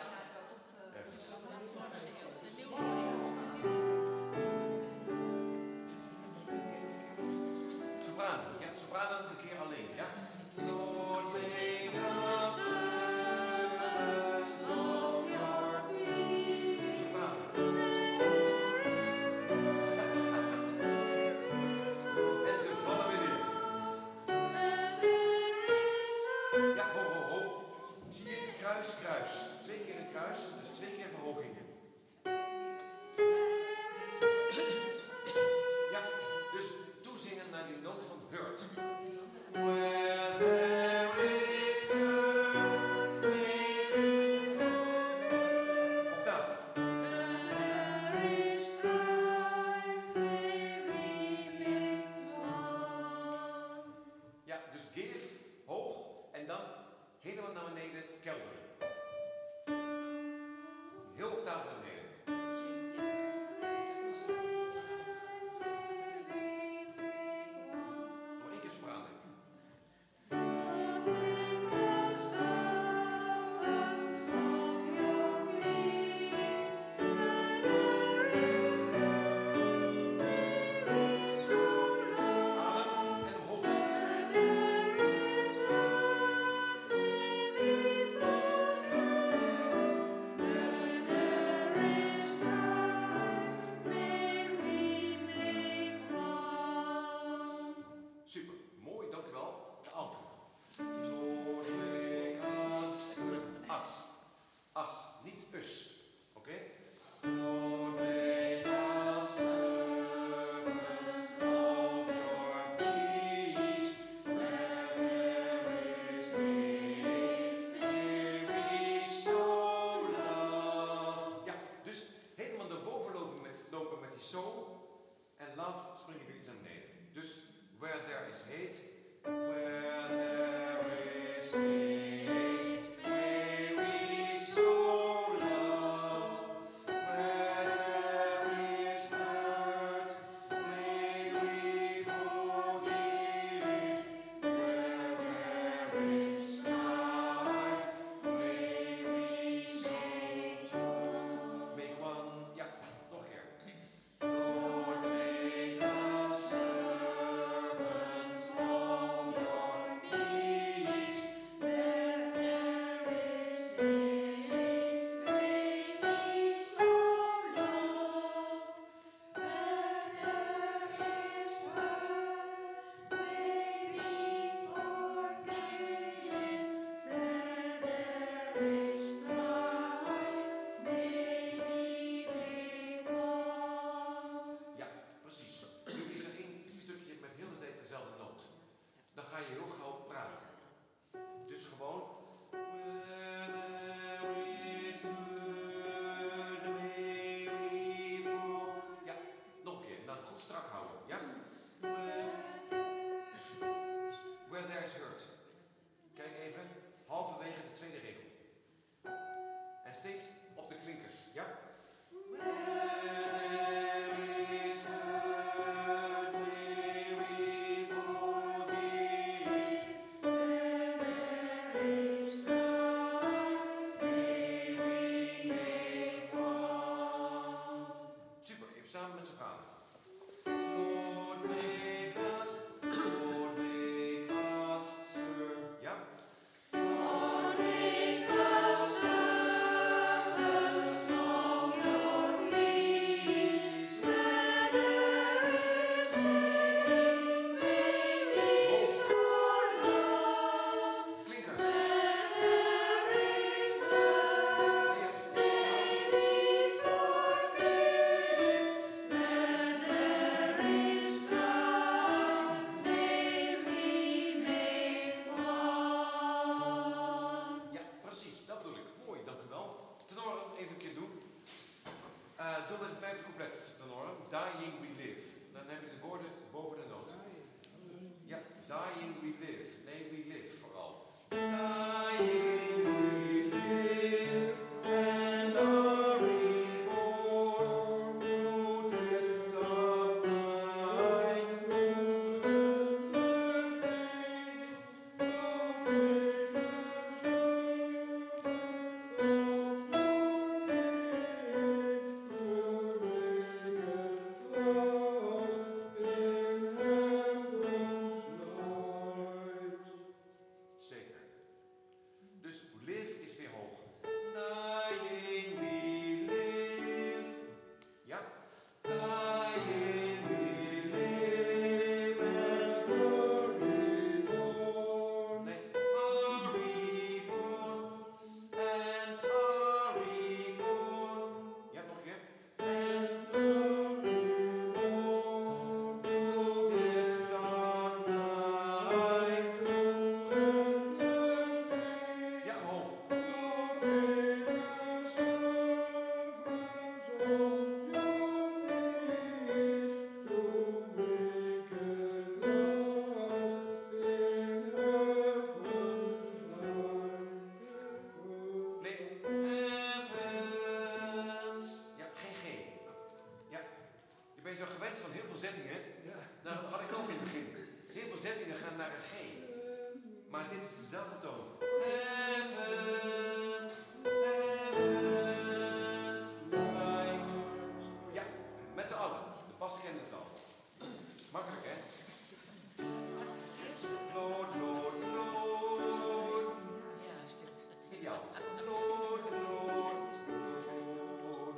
Sopranen. Ja, sopranen een keer alleen. Ja. Lord, make us servants of your peace. Sopranen. En ze vallen weer in. Ja, ho, ho, ho. Zie je kruis, kruis. 2 keer een kruis, dus 2 keer verhoging. Ja, dus toezingen naar die noot van hurt. Where there is hurt, octaaf. Ja, dus give, hoog, en dan helemaal naar beneden, kelderen. Heel octaaf naar beneden. Nog 1 keer sopranen. Adem en omhoog. Super, mooi, dank u wel. De alto. Lord, make us as. As, niet us. Oké? Lord, make us servants of your peace. Where there is hate, may we sow love. Ja, dus helemaal naar boven lopen met die soul. En love springen weer iets naar beneden. Dus where there is hate, where there is hate, may we sow love. Where there is hurt, may we forgive. Where there is strife, may we sow joy. Make one, ja, nog een keer. Lord, make us servants of your peace. Where there is hate, may we sow love. Where there is hurt, may we forgive. Where there is strife, may we make one. Ja, precies. Nu is er 1 stukje met heel de tijd dezelfde noot. Dan ga je heel gauw praten. Dus gewoon. Where there is hurt, may we for. Ja, nog een keer. En dan goed strak houden. Ja? Where there is hurt. Kijk even. Halverwege de tweede regel. En steeds op de klinkers. Ja? Where there is hurt, may we forgive. Where there is strife, may we make one. Super, even samen met sopranen. Lord, make us serve. Ja? Lord, make us servants of dying we live. Dan heb je de woorden boven de noot. Ja, dying we live. Nee, we live vooral. Dying we live and are reborn through death dark night. Zeker. Dus live is weer hoog. Dying we live. Ja. Dying we live and are reborn. Nee. Are reborn and are reborn. Ja, nog een keer. And are reborn through death dark night. Ja, omhoog. Nee. Heavens. Ja, geen G. Ja. Je bent zo gewend van heel veel zettingen. Nou, dat had ik ook in het begin. Heel veel zettingen gaan naar een G. Maar dit is dezelfde toon. Heavens, heavens, light. Ja, met z'n allen. De bas kennen het al. Makkelijk, hè? Lord, Lord, Lord. Ideaal. Lord, Lord, Lord.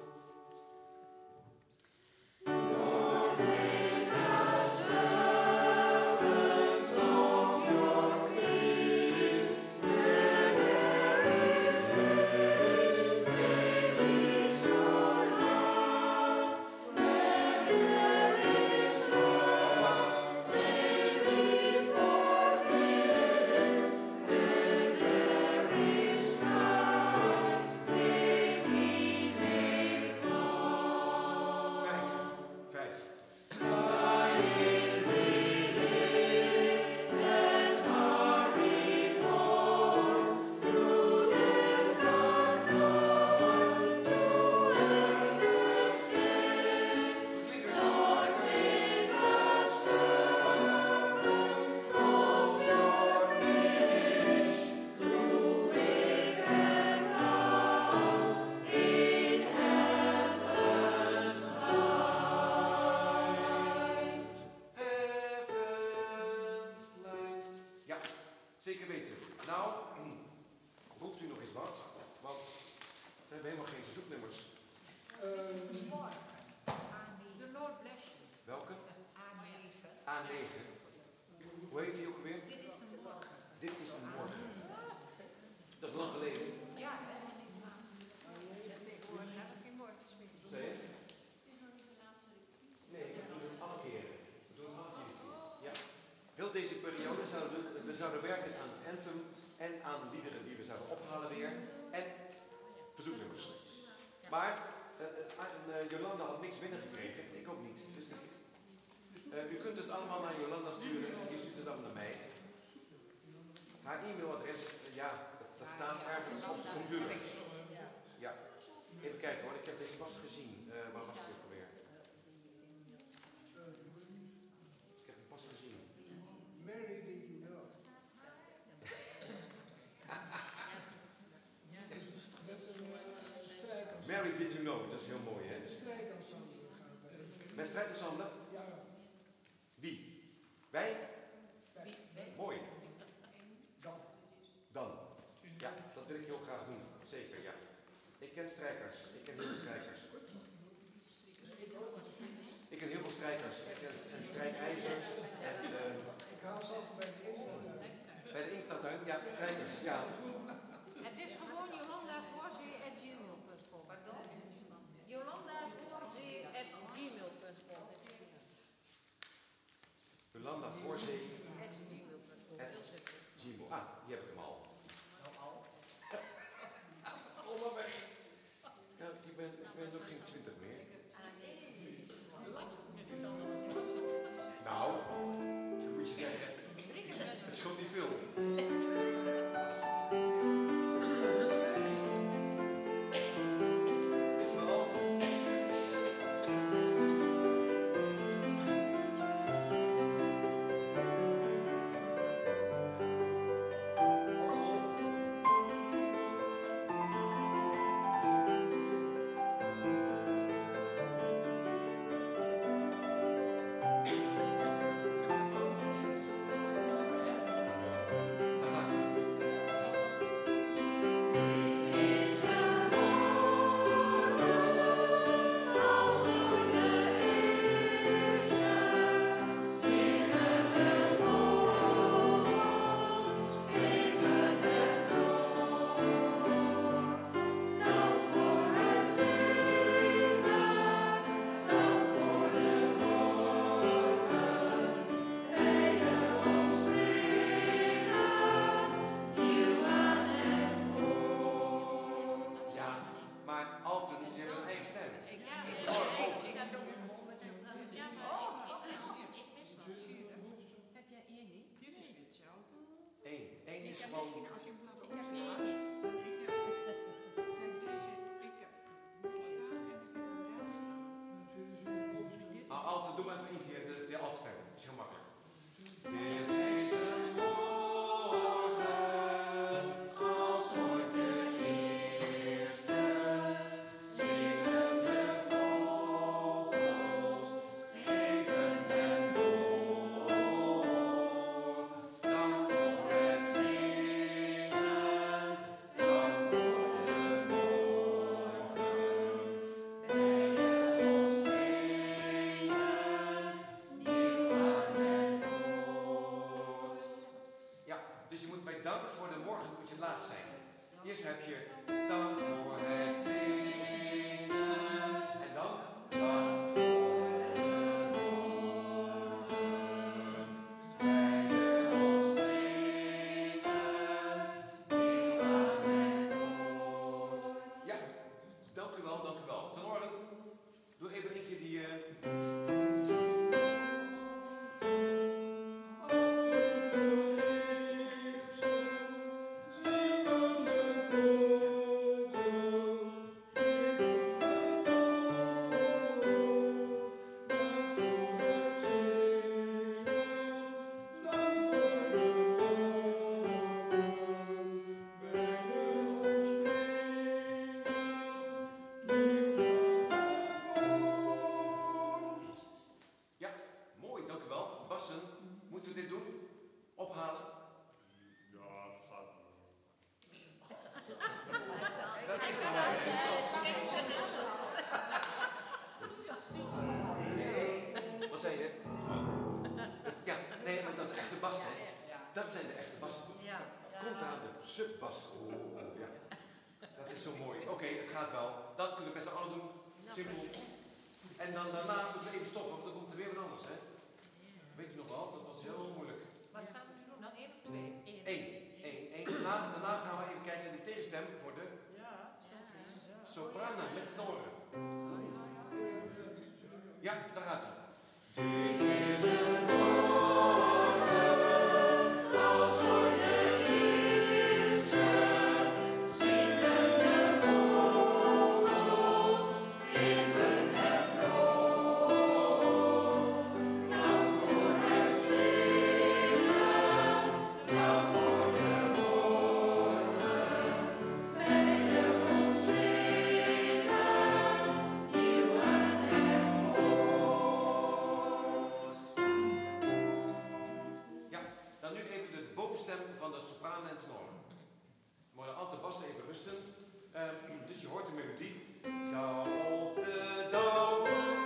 Lord, make us servants of your peace. Where there is faith, make us your love. Where there is love, may we forgive. Where there is strife, may we make calm. Vijf. Dying we live and are reborn through death dark night to endless day. Lord, make us servants of your peace, to wait and last in heaven's light. Heavens, light. Ja, zeker weten. Nou, roept u nog eens wat? Want we hebben helemaal geen verzoeknummers. The Lord bless you. Welke? A9. A9. Hoe heet die ook alweer? Dit is een morgen. Dit is een morgen. Dat is lang geleden. Ja, hè? Tegenwoordig heb ik geen morgen spelen. Zei je? Nee, we doen het alle keren. We doen het alle 4 keer. Ja. Heel deze periode zouden we zouden werken aan het anthem en aan liederen die we zouden ophalen weer. En verzoeknummers. Maar Jolanda had niks binnengekregen. Ik ook niet. Dus u kunt het allemaal naar Jolanda sturen. Die stuurt het dan naar mij. Haar e-mailadres, dat staat ergens op de computer. Ja. Even kijken hoor, ik heb deze pas gezien. Waar was die ook alweer? Ik heb hem pas gezien. Mary, did you know? Met een strijkensemble. Mary, did you know? Dat is heel mooi, hè? Een strijkensemble gaan wij. Met strijkensemble? Ja, Wie? Wij? Mooi. dan. Dan. Ja, dat wil ik heel graag doen. Zeker, ja. Ik ken strijkers. Ik ken heel veel strijkers. Ik ken heel veel strijkers. Ik ken strijkijzers. En, Ik haal ze altijd bij de intratuin. bij de inktatuin, ja, strijkers. Ja. Het is gewoon jolandavoorzie@gmail.com. Pardon? jolandavoorzie@gmail.com. Jolanda Voorzee. @gmail.com. Gmail. Ah, die heb ik hem al. Ja, ik ben nog geen 20 meer. gewoon... Misschien als je hem laat Ik heb opslaan. niet. Kijk, deze, ik heb opstaan en ik heb hem daar staan. Dit is Alte, doe maar even één keer de altstem. Dat is heel makkelijk. Dit is een morgen als ooit de eerste. Zingen de vogels even en door. Dank voor het zingen, dank voor de morgen. Bij ons springen, nieuw aan het woord. Ja, dus je moet bij dank voor de morgen moet je laag zijn. Eerst heb je dank voor het zingen en dan dank voor de morgen. Bij ons springen, nieuw aan het woord. Ja, dank u wel, dank u wel. Ten orde, doe even een keer die... Ja, mooi, dank u wel. Bassen, moeten we dit doen? Ophalen? Ja, het gaat wel. Dat is toch wel. Wat zei je? Ja, nee, maar dat is echte bas, hè? Dat zijn de echte bassen. Ja. Komt aan de subbas. Oh, ja. Dat is zo mooi. Oké, het gaat wel. Dat kunnen we met z'n allen doen. Simpel. En dan daarna moeten we even stoppen, want dan komt er weer wat anders, hè? Weet u nog wel? Dat was heel moeilijk. Wat gaan we nu doen? Nou, 1 of 2? Eén. Daarna gaan we even kijken naar die tegenstem voor de sopranen met tenoren. Ja, daar gaat hij. Dit is een morgen als ooit de eerste. Zingen de vogels even en door. Dank voor het zingen, dank voor de morgen. Bij ons springen, nieuw aan het woord. Ja, dan nu even de bovenstem van de sopranen en tenoren. Maar de alte bassen even rusten. Dus je hoort de melodie. Douw op de douw.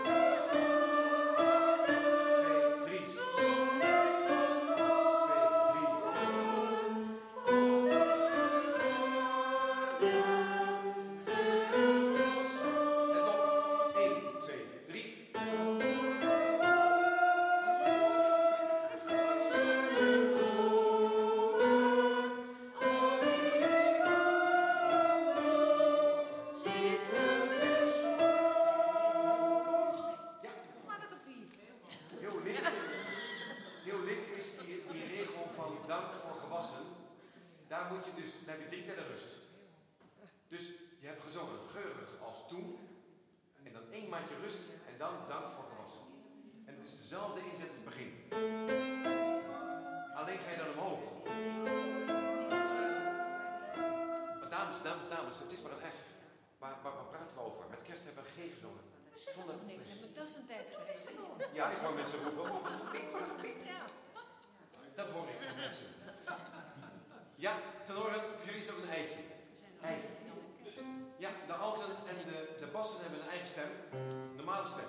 2, 3. 2, 3. Let op. 1, 2, 3. Ja, heel link is die regel van dank voor gewassen. Daar moet je dus, dan heb je 3 tellen rust. Dus je hebt gezongen geurig als toen. En dan 1 maandje rust en dan dank voor gewassen. En het is dezelfde inzet als het begin. Alleen ga je dan omhoog. Maar dames, het is maar een F. Waar praten we over? Met kerst hebben we G gezongen. Zonder... Dat is een tijd geweest. Ja, ik hoor mensen roepen, oh, wat een gepiep, wat een gepiep. Dat hoor ik van mensen. Ja, tenoren, voor jullie is het ook een eitje. Eitje. Ja, de alten en de bassen hebben een eigen stem. Normale stem.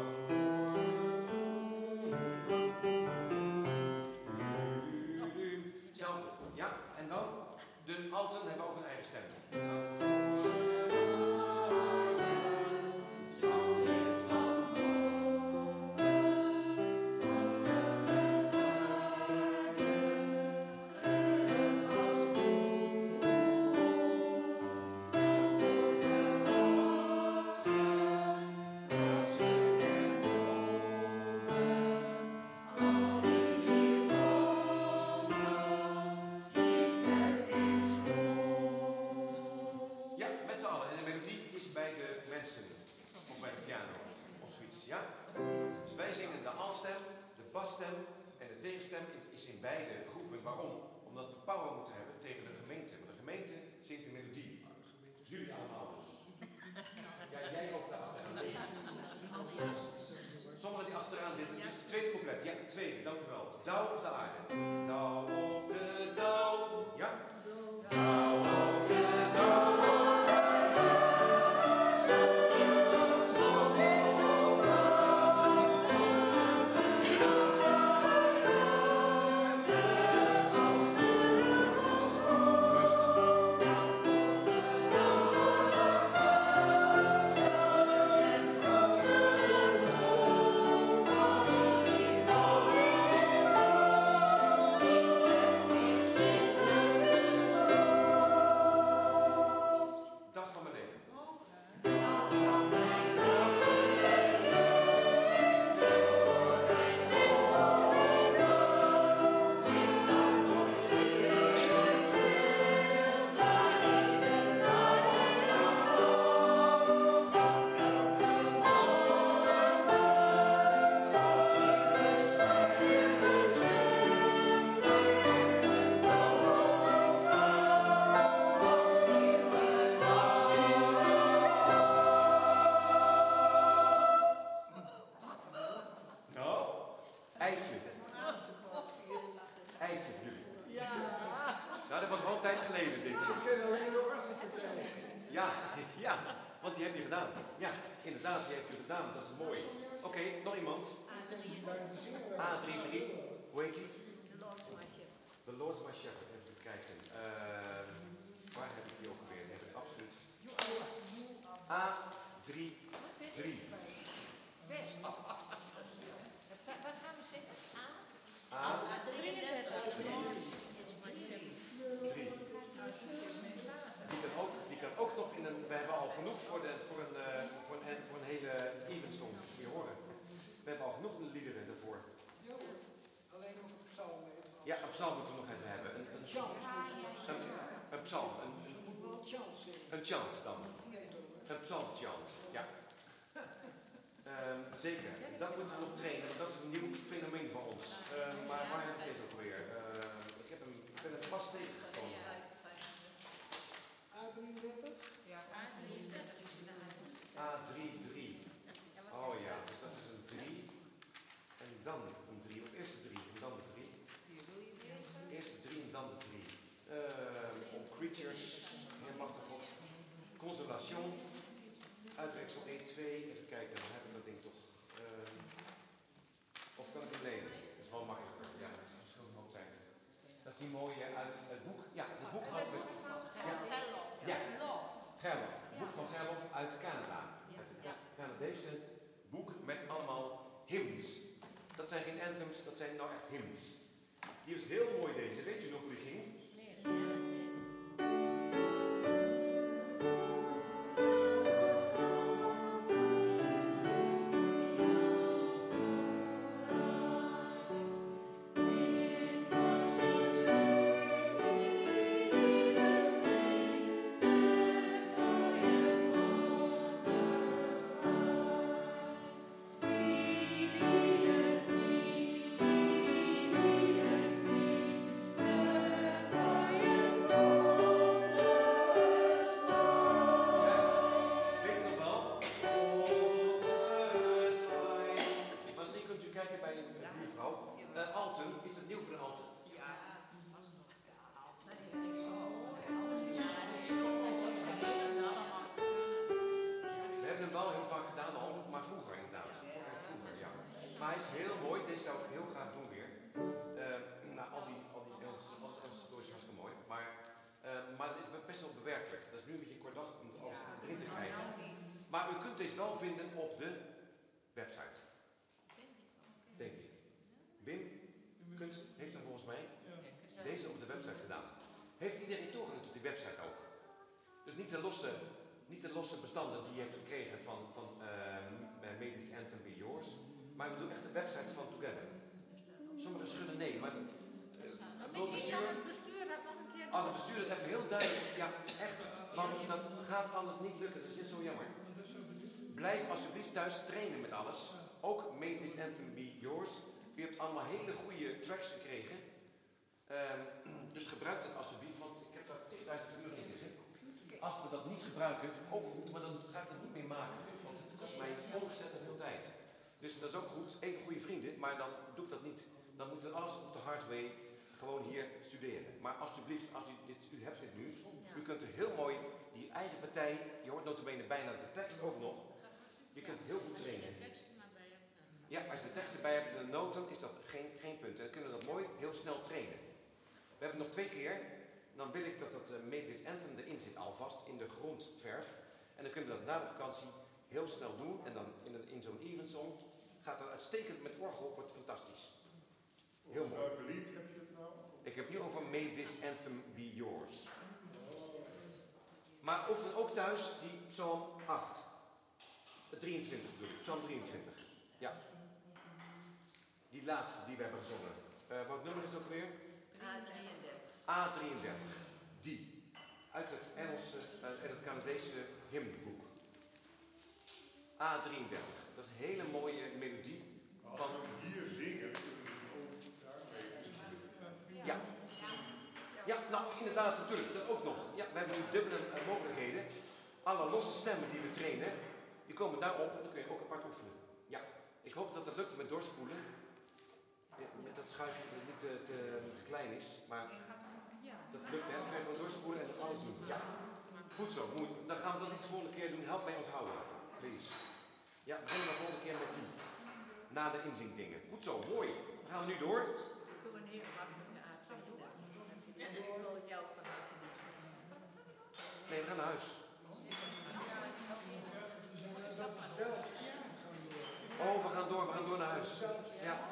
Hetzelfde. Ja, en dan, de alten hebben ook een eigen stem. passtem en de tegenstem is in beide groepen. Waarom? Omdat we power moeten hebben tegen de gemeente. Want de gemeente zingt de melodie. Jullie allemaal dus. Ja, jij ook daar achteraan. Sommigen die achteraan zitten. Dus het tweede couplet. Ja, het tweede, dank u wel. Dauw op de aarde. Dauw op de dauw. Ja? Dauw op de dauw. Psalm moeten we nog even hebben. Een psalm. Een chant dan. Een psalmchant, ja. Zeker. Dat moeten we nog trainen, want dat is een nieuw fenomeen van ons. Maar waar heb ik deze ook alweer? Ik ben het pas tegengekomen. A33? Ja, A33 is in de A33. Oh ja, dus dat is een 3. En dan een 3. Of eerst de 3 en dan de 3. Eerst de 3 en dan de 3. Om creatures, Heer machtig God. Consolation. Uitreksel 1, 2. Even kijken, dan heb ik dat ding toch. Of kan ik hem lenen? Dat is wel makkelijker. Ja, dat is verschil van tijd. Dat is die mooie uit het boek. Ja, het boek had we. Ja, Gerlof. Het boek van Gerlof uit Canada. Uit het Canadese boek met allemaal hymns. Dat zijn geen anthems, dat zijn nou echt hymns. Die is heel mooi deze. Weet u nog hoe die ging? Maar u kunt deze wel vinden op de website. Denk ik. Wim Kunst heeft hem volgens mij deze op de website gedaan. Heeft iedereen toegang tot die website ook? Dus niet de losse bestanden die je hebt gekregen van Medisch Anthem Be Yours. Maar we doen echt de website van Together. Sommigen schudden nee, maar wil bestuur, als het bestuur het even heel duidelijk, ja echt, want dat gaat anders niet lukken, dat is zo jammer. Blijf alsjeblieft thuis trainen met alles. Ook Medisch Anthem Be Yours. U hebt allemaal hele goede tracks gekregen. Dus gebruik het alsjeblieft, want ik heb daar 10.000 uur in zitten. Als we dat niet gebruiken, ook goed, maar dan ga ik dat niet meer maken. Want het kost mij ontzettend veel tijd. Dus dat is ook goed, even goede vrienden, maar dan doe ik dat niet. Dan moeten we alles op de hard way gewoon hier studeren. Maar alsjeblieft, als u hebt dit nu, u kunt er heel mooi die eigen partij, je hoort notabene bijna de tekst ook nog. Je kunt heel goed trainen. Ja, als je de tekst erbij hebt en de noten, is dat geen punt. En dan kunnen we dat mooi heel snel trainen. We hebben nog 2 keer. Dan wil ik dat dat Make This Anthem erin zit alvast, in de grondverf. En dan kunnen we dat na de vakantie heel snel doen. En dan in zo'n evensong gaat dat uitstekend met orgel, wordt fantastisch. Heel mooi. Welke lied heb je het nou? Ik heb nu over May This Anthem Be Yours. Maar oefen ook thuis die Psalm 8. 23 bedoel ik, Psalm 23. Ja. Die laatste die we hebben gezongen. Wat nummer is het ook weer? A33. Die. Uit het Engelse, uit het Canadese hymnboek. A33. Dat is een hele mooie melodie. Als we hier zingen, Ja. Ja, nou inderdaad, natuurlijk. Dat ook nog. Ja, we hebben nu dubbele mogelijkheden. Alle losse stemmen die we trainen, die komen daarop en dan kun je ook apart oefenen. Ja. Ik hoop dat het lukt met doorspoelen. Met dat schuifje dat het niet te klein is, maar dat lukt, hè. Dan kun je gewoon doorspoelen en alles doen. Ja. Goed zo. Dan gaan we dat niet de volgende keer doen. Help mij onthouden. Please. Ja, beginnen we de volgende keer met die. Na de inzingdingen. Goed zo, mooi. We gaan nu door. Nee, we gaan naar huis. Oh, we gaan door naar huis. Ja.